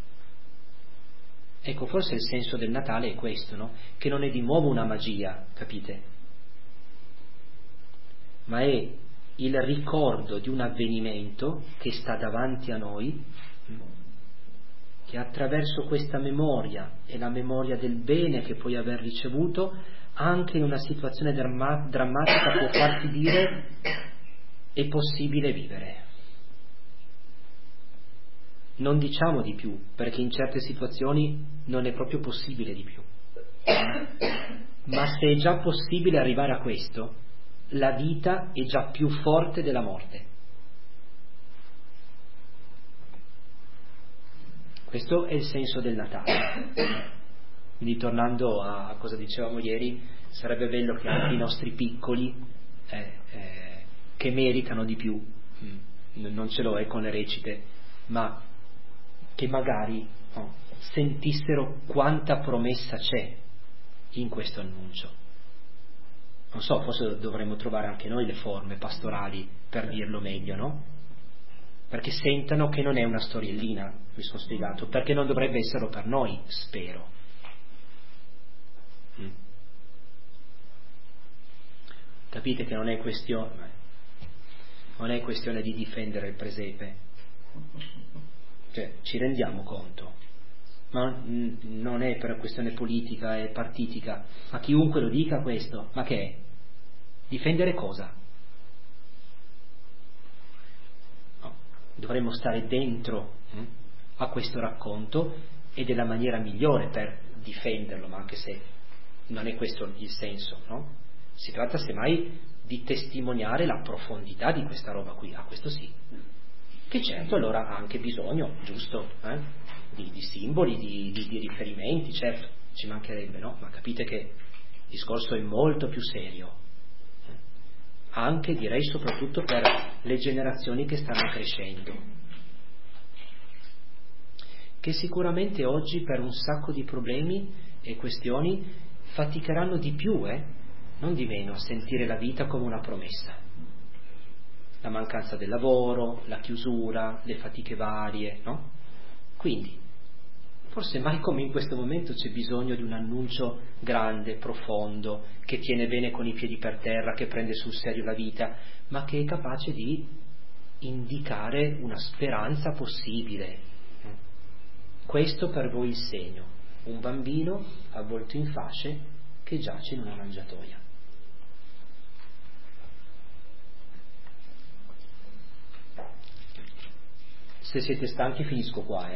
Ecco, forse il senso del Natale è questo, no? Che non è di nuovo una magia, capite? Ma è il ricordo di un avvenimento che sta davanti a noi, che attraverso questa memoria e la memoria del bene che puoi aver ricevuto, anche in una situazione drammatica può farti dire è possibile vivere. Non diciamo di più, perché in certe situazioni non è proprio possibile di più. Ma se è già possibile arrivare a questo, la vita è già più forte della morte. Questo è il senso del Natale. Quindi tornando a cosa dicevamo ieri, sarebbe bello che anche i nostri piccoli, che meritano di più, non ce lo è con le recite, ma che magari sentissero quanta promessa c'è in questo annuncio. Non so, forse dovremmo trovare anche noi le forme pastorali per dirlo meglio, no? Perché sentano che non è una storiellina, mi sono spiegato, perché non dovrebbe esserlo per noi, spero. Capite che non è questione di difendere il presepe, cioè ci rendiamo conto, ma non è per questione politica e partitica, ma chiunque lo dica questo, ma che è? Difendere cosa? No, dovremmo stare dentro a questo racconto ed è la maniera migliore per difenderlo, ma anche se non è questo il senso, no? Si tratta semmai di testimoniare la profondità di questa roba qui, questo sì, che certo allora ha anche bisogno, giusto, di simboli, di riferimenti, certo, ci mancherebbe, no? Ma capite che il discorso è molto più serio, anche direi soprattutto per le generazioni che stanno crescendo, che sicuramente oggi per un sacco di problemi e questioni faticheranno di più, non di meno, a sentire la vita come una promessa. La mancanza del lavoro, la chiusura, le fatiche varie, no? Quindi, forse mai come in questo momento c'è bisogno di un annuncio grande, profondo, che tiene bene con i piedi per terra, che prende sul serio la vita, ma che è capace di indicare una speranza possibile. Questo per voi il segno, un bambino avvolto in fasce che giace in una mangiatoia. Se siete stanchi finisco qua,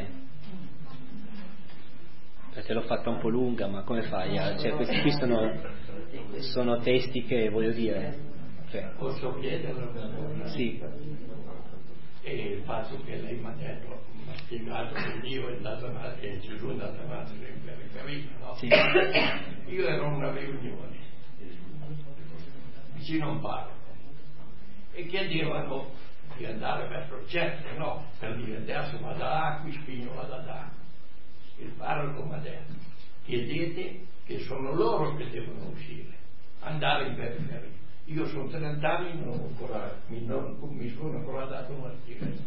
perché l'ho fatta un po' lunga, ma come fai? Cioè, questi qui sono testi che voglio dire. Posso chiederlo? Sì. E il fatto che lei mi ha spiegato che Dio è andato avanti e Gesù è andato avanti in periferia, no? Sì. Io ero a una riunione vicino a un parco e chiedevano di andare verso il centro, no? Per dire adesso vado a Acquispino, vado ad Acqui. Il parroco mi ha detto: chiedete che sono loro che devono uscire, andare in periferia. Io sono 30 anni e non mi sono ancora dato una spiegazione.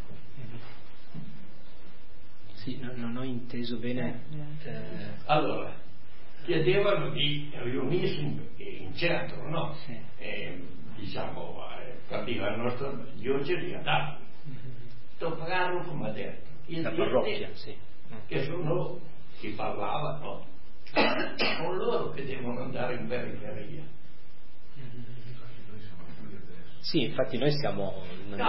Sì, non ho inteso bene. Allora, chiedevano di riunirsi in centro, no? Sì. Diciamo, capire la nostra diocesi ad Acqui. Sto parroco mi ha detto: La parrocchia, sì. Che sono, si parlava, no? Sono loro che devono andare in periferia. Sì, infatti noi siamo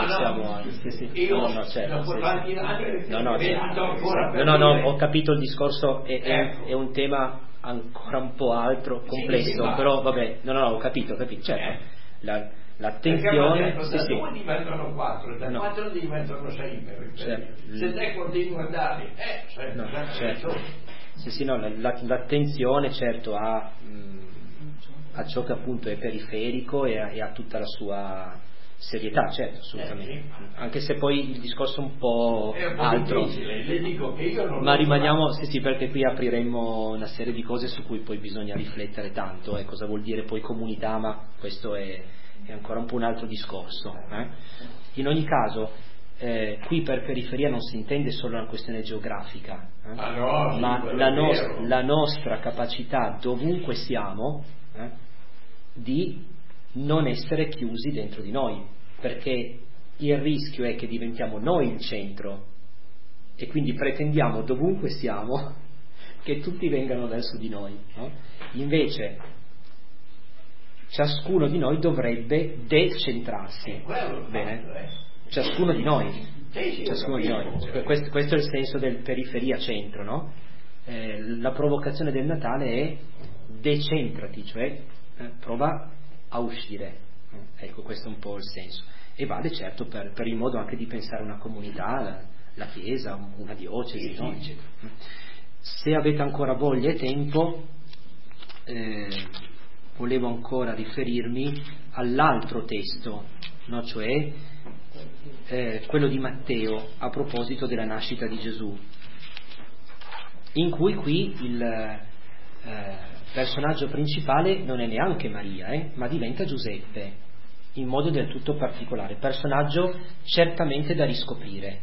ho capito il discorso, è un tema ancora un po' altro, complesso, sì, però vabbè, ho capito, certo, l'attenzione, da 2 diventano 4, da 4 diventano 6 in periferia. Certo. Se te continui a andare, certo. Sì, l'attenzione certo a ciò che appunto è periferico e a tutta la sua serietà, certo, assolutamente. Anche se poi il discorso è un po' altro. Le dico che io non ma rimaniamo, sì, perché qui apriremmo una serie di cose su cui poi bisogna riflettere tanto, cosa vuol dire poi comunità, ma questo è ancora un po' un altro discorso. In ogni caso, qui per periferia non si intende solo una questione geografica, ma la nostra capacità dovunque siamo di non essere chiusi dentro di noi, perché il rischio è che diventiamo noi il centro e quindi pretendiamo dovunque siamo che tutti vengano verso di noi, no? Invece ciascuno di noi dovrebbe decentrarsi, bene? Ciascuno di noi. Questo è il senso del periferia-centro, no? La provocazione del Natale è decentrati, cioè prova a uscire. Ecco, questo è un po' il senso. E vale certo per il modo anche di pensare una comunità, la Chiesa, una diocesi, Sì, no? sì. Se avete ancora voglia e tempo, volevo ancora riferirmi all'altro testo, no? Cioè quello di Matteo a proposito della nascita di Gesù, in cui qui il personaggio principale non è neanche Maria, ma diventa Giuseppe, in modo del tutto particolare, personaggio certamente da riscoprire.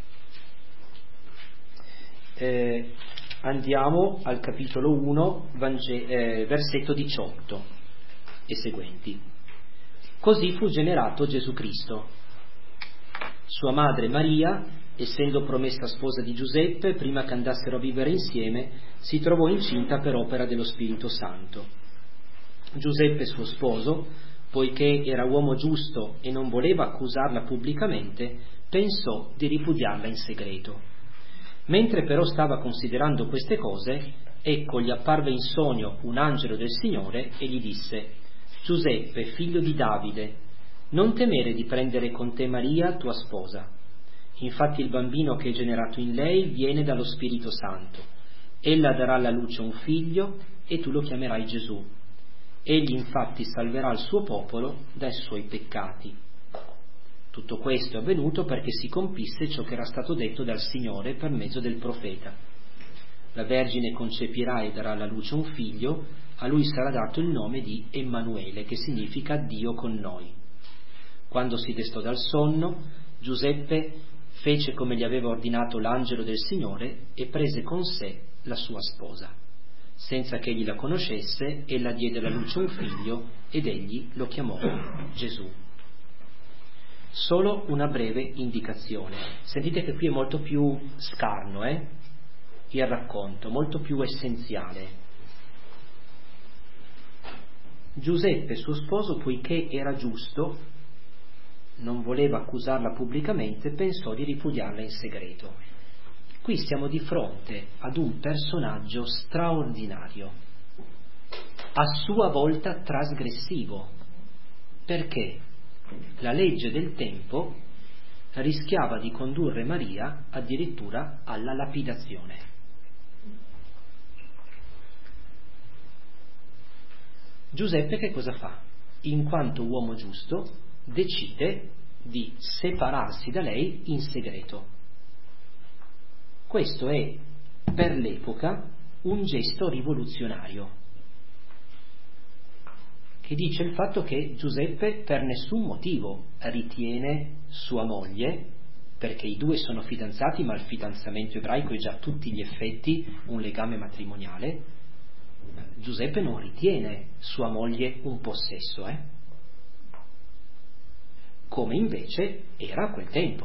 Andiamo al capitolo 1, versetto 18 e seguenti. Così fu generato Gesù Cristo. Sua madre Maria, essendo promessa sposa di Giuseppe, prima che andassero a vivere insieme, si trovò incinta per opera dello Spirito Santo. Giuseppe, suo sposo, poiché era uomo giusto e non voleva accusarla pubblicamente, pensò di ripudiarla in segreto. Mentre però stava considerando queste cose, ecco gli apparve in sogno un angelo del Signore e gli disse: Giuseppe, figlio di Davide, non temere di prendere con te Maria, tua sposa. Infatti il bambino che è generato in lei viene dallo Spirito Santo. Ella darà alla luce un figlio e tu lo chiamerai Gesù. Egli infatti salverà il suo popolo dai suoi peccati. Tutto questo è avvenuto perché si compisse ciò che era stato detto dal Signore per mezzo del profeta. La Vergine concepirà e darà alla luce un figlio, a lui sarà dato il nome di Emmanuele, che significa Dio con noi. Quando si destò dal sonno, Giuseppe fece come gli aveva ordinato l'angelo del Signore e prese con sé la sua sposa. Senza che egli la conoscesse, ella diede alla luce un figlio ed egli lo chiamò Gesù. Solo una breve indicazione. Sentite che qui è molto più scarno, il racconto, molto più essenziale. Giuseppe, suo sposo, poiché era giusto, non voleva accusarla pubblicamente, pensò di ripudiarla in segreto. Qui siamo di fronte ad un personaggio straordinario, a sua volta trasgressivo, perché la legge del tempo rischiava di condurre Maria addirittura alla lapidazione. Giuseppe che cosa fa? In quanto uomo giusto, decide di separarsi da lei in segreto. Questo è, per l'epoca, un gesto rivoluzionario, che dice il fatto che Giuseppe per nessun motivo ritiene sua moglie, perché i due sono fidanzati, ma il fidanzamento ebraico è già a tutti gli effetti un legame matrimoniale. Giuseppe non ritiene sua moglie un possesso, come invece era a quel tempo,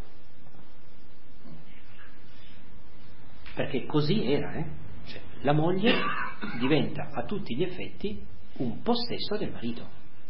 perché così era, cioè, la moglie diventa a tutti gli effetti un possesso del marito.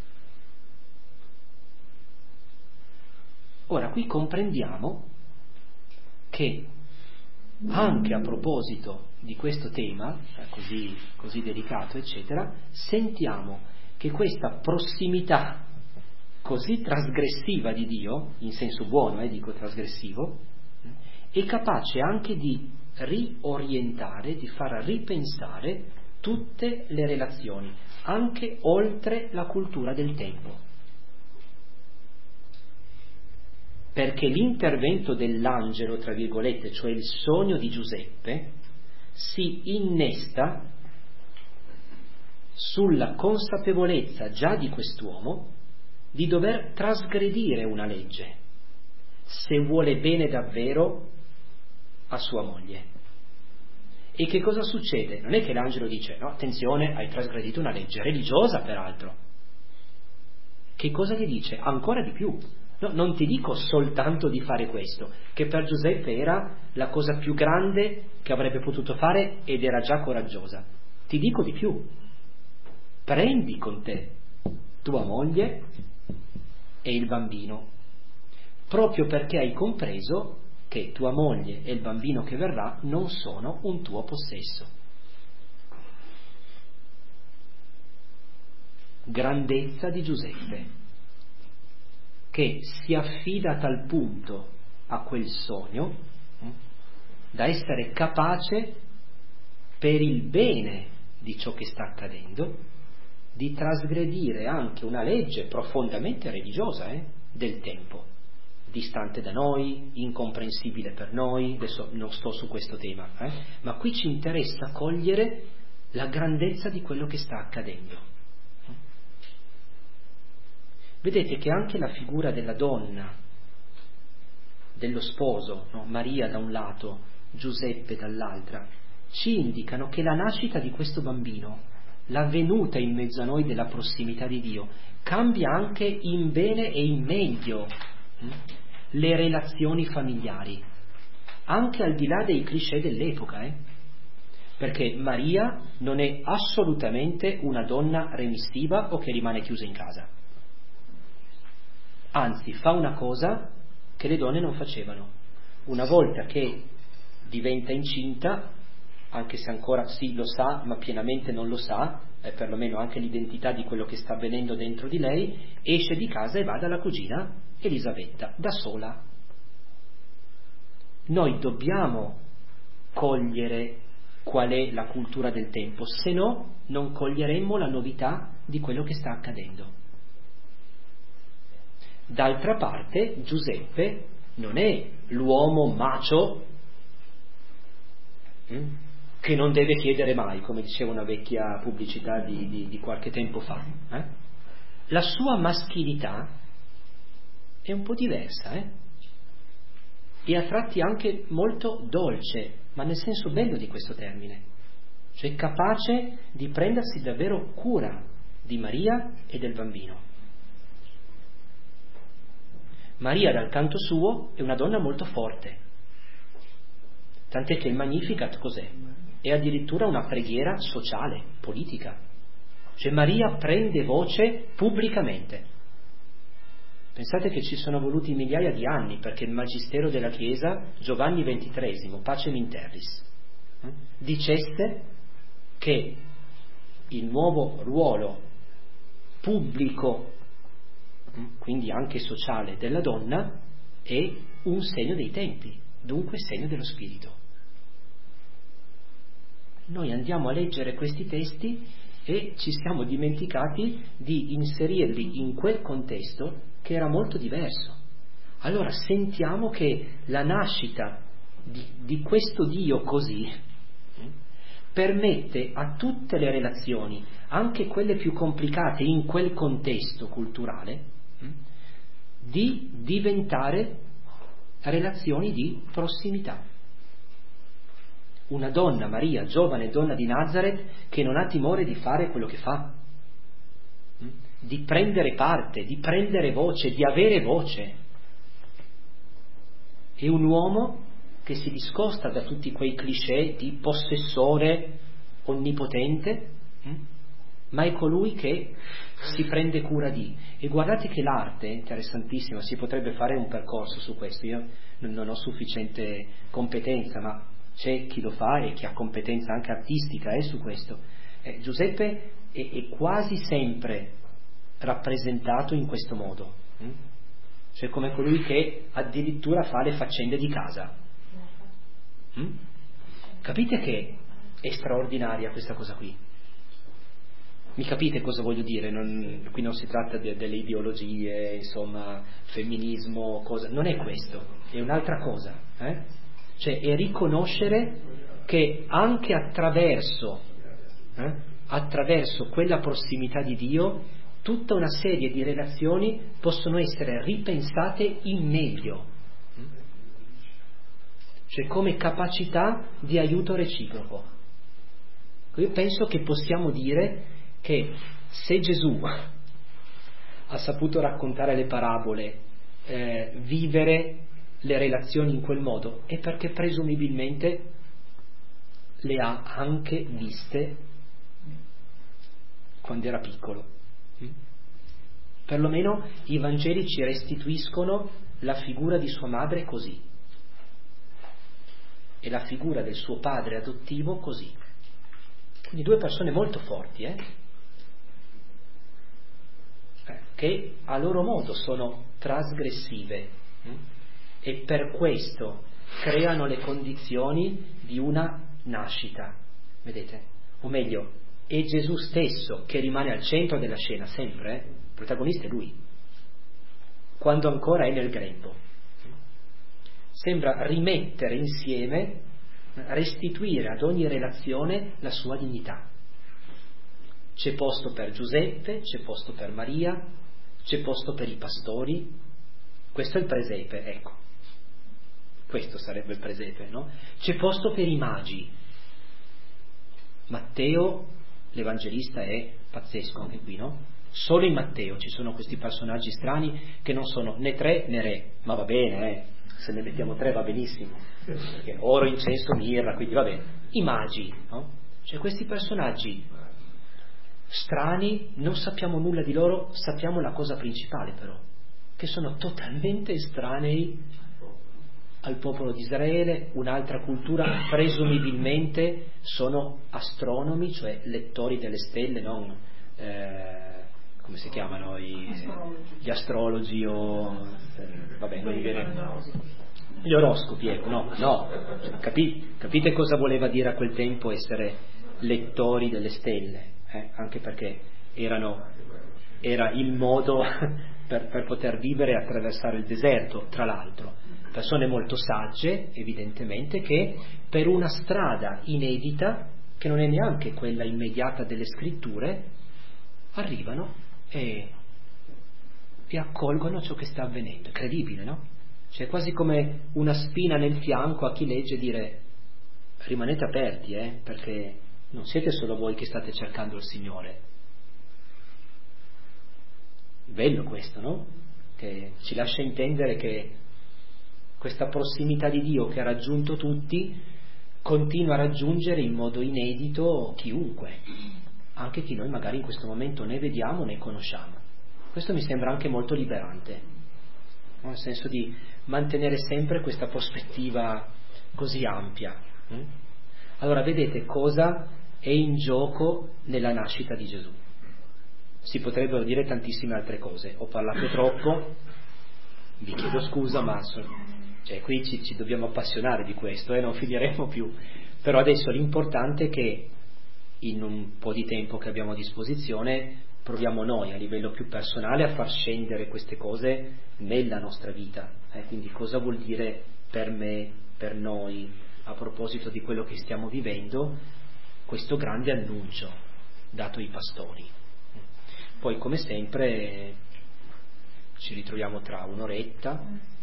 Ora qui comprendiamo che anche a proposito di questo tema così delicato eccetera, sentiamo che questa prossimità così trasgressiva di Dio, in senso buono, dico trasgressivo, è capace anche di riorientare, di far ripensare tutte le relazioni, anche oltre la cultura del tempo. Perché l'intervento dell'angelo, tra virgolette, cioè il sogno di Giuseppe, si innesta sulla consapevolezza già di quest'uomo di dover trasgredire una legge, se vuole bene davvero a sua moglie. E che cosa succede? Non è che l'angelo dice, no, attenzione, hai trasgredito una legge religiosa, peraltro. Che cosa gli dice? Ancora di più. No, non ti dico soltanto di fare questo, che per Giuseppe era la cosa più grande che avrebbe potuto fare ed era già coraggiosa. Ti dico di più. Prendi con te tua moglie e il bambino, proprio perché hai compreso che tua moglie e il bambino che verrà non sono un tuo possesso. Grandezza di Giuseppe, che si affida a tal punto a quel sogno, da essere capace, per il bene di ciò che sta accadendo, di trasgredire anche una legge profondamente religiosa del tempo, distante da noi, incomprensibile per noi. Adesso non sto su questo tema, ma qui ci interessa cogliere la grandezza di quello che sta accadendo. Vedete che anche la figura della donna, dello sposo, no? Maria da un lato, Giuseppe dall'altra, ci indicano che la nascita di questo bambino, la venuta in mezzo a noi della prossimità di Dio, cambia anche in bene e in meglio le relazioni familiari, anche al di là dei cliché dell'epoca, perché Maria non è assolutamente una donna remissiva o che rimane chiusa in casa. Anzi, fa una cosa che le donne non facevano. Una volta che diventa incinta, anche se ancora sì lo sa, ma pienamente non lo sa, perlomeno anche l'identità di quello che sta avvenendo dentro di lei, esce di casa e va dalla cugina Elisabetta, da sola. Noi dobbiamo cogliere qual è la cultura del tempo, se no non coglieremmo la novità di quello che sta accadendo. D'altra parte, Giuseppe non è l'uomo macho che non deve chiedere mai, come diceva una vecchia pubblicità di qualche tempo fa. La sua maschilità è un po' diversa, e a tratti anche molto dolce, ma nel senso bello di questo termine, cioè capace di prendersi davvero cura di Maria e del bambino. Maria, dal canto suo, è una donna molto forte, tant'è che il Magnificat cos'è? È addirittura una preghiera sociale, politica. Cioè Maria prende voce pubblicamente. Pensate che ci sono voluti migliaia di anni perché il Magistero della Chiesa, Giovanni XXIII, Pacem in Terris, dicesse che il nuovo ruolo pubblico, quindi anche sociale, della donna è un segno dei tempi, dunque segno dello Spirito. Noi andiamo a leggere questi testi e ci siamo dimenticati di inserirli in quel contesto che era molto diverso. Allora sentiamo che la nascita di questo Dio così permette a tutte le relazioni, anche quelle più complicate in quel contesto culturale, di diventare relazioni di prossimità. Una donna, Maria, giovane donna di Nazareth, che non ha timore di fare quello che fa, di prendere parte, di prendere voce, di avere voce. È un uomo che si discosta da tutti quei cliché di possessore onnipotente, ma è colui che si prende cura di. E guardate che l'arte è interessantissima, si potrebbe fare un percorso su questo, io non ho sufficiente competenza, ma c'è chi lo fa e chi ha competenza anche artistica su questo. Giuseppe è quasi sempre rappresentato in questo modo, cioè come colui che addirittura fa le faccende di casa. Capite che è straordinaria questa cosa qui? Mi capite cosa voglio dire? Qui non si tratta delle ideologie, insomma, femminismo, cosa. Non è questo, è un'altra cosa. Cioè è riconoscere che anche attraverso quella prossimità di Dio, tutta una serie di relazioni possono essere ripensate in meglio, cioè come capacità di aiuto reciproco. Io penso che possiamo dire che se Gesù ha saputo raccontare le parabole, vivere le relazioni in quel modo, è perché presumibilmente le ha anche viste quando era piccolo. Perlomeno i Vangeli ci restituiscono la figura di sua madre così e la figura del suo padre adottivo così. Quindi due persone molto forti, che a loro modo sono trasgressive e per questo creano le condizioni di una nascita, vedete? O meglio, è Gesù stesso che rimane al centro della scena sempre, il protagonista è lui, quando ancora è nel grembo. Sembra rimettere insieme, restituire ad ogni relazione la sua dignità. C'è posto per Giuseppe, c'è posto per Maria, c'è posto per i pastori. Questo è il presepe, ecco. Questo sarebbe il presepe, no? C'è posto per i magi. Matteo, l'Evangelista, è pazzesco anche qui, no? Solo in Matteo ci sono questi personaggi strani che non sono né tre né re, ma va bene, se ne mettiamo tre va benissimo, perché oro, incenso, mirra, quindi va bene. I magi, no? Cioè questi personaggi strani, non sappiamo nulla di loro, sappiamo la cosa principale però, che sono totalmente estranei al popolo di Israele, un'altra cultura, presumibilmente sono astronomi, cioè lettori delle stelle, non come si chiamano gli astrologi o vabbè, non mi viene gli oroscopi, ecco, no, capite cosa voleva dire a quel tempo essere lettori delle stelle, anche perché era il modo per poter vivere e attraversare il deserto, tra l'altro. Persone molto sagge, evidentemente, che per una strada inedita, che non è neanche quella immediata delle scritture, arrivano e accolgono ciò che sta avvenendo. È credibile, no? Cioè quasi come una spina nel fianco a chi legge dire rimanete aperti, perché non siete solo voi che state cercando il Signore. Bello questo, no? Che ci lascia intendere che questa prossimità di Dio che ha raggiunto tutti continua a raggiungere in modo inedito chiunque, anche chi noi magari in questo momento né vediamo né conosciamo. Questo mi sembra anche molto liberante, no? Nel senso di mantenere sempre questa prospettiva così ampia. Allora vedete cosa è in gioco nella nascita di Gesù. Si potrebbero dire tantissime altre cose, ho parlato troppo, vi chiedo scusa, ma qui ci dobbiamo appassionare di questo e non finiremo più. Però adesso l'importante è che in un po' di tempo che abbiamo a disposizione proviamo noi a livello più personale a far scendere queste cose nella nostra vita. Quindi cosa vuol dire per me, per noi, a proposito di quello che stiamo vivendo, questo grande annuncio dato ai pastori. Poi come sempre ci ritroviamo tra un'oretta.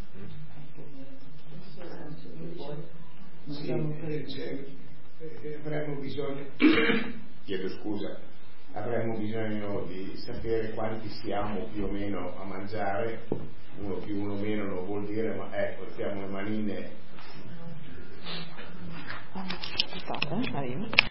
Sì, avremo bisogno, chiedo scusa, avremo bisogno di sapere quanti siamo più o meno a mangiare, uno più uno meno non vuol dire, ma portiamo le manine. Arrivo.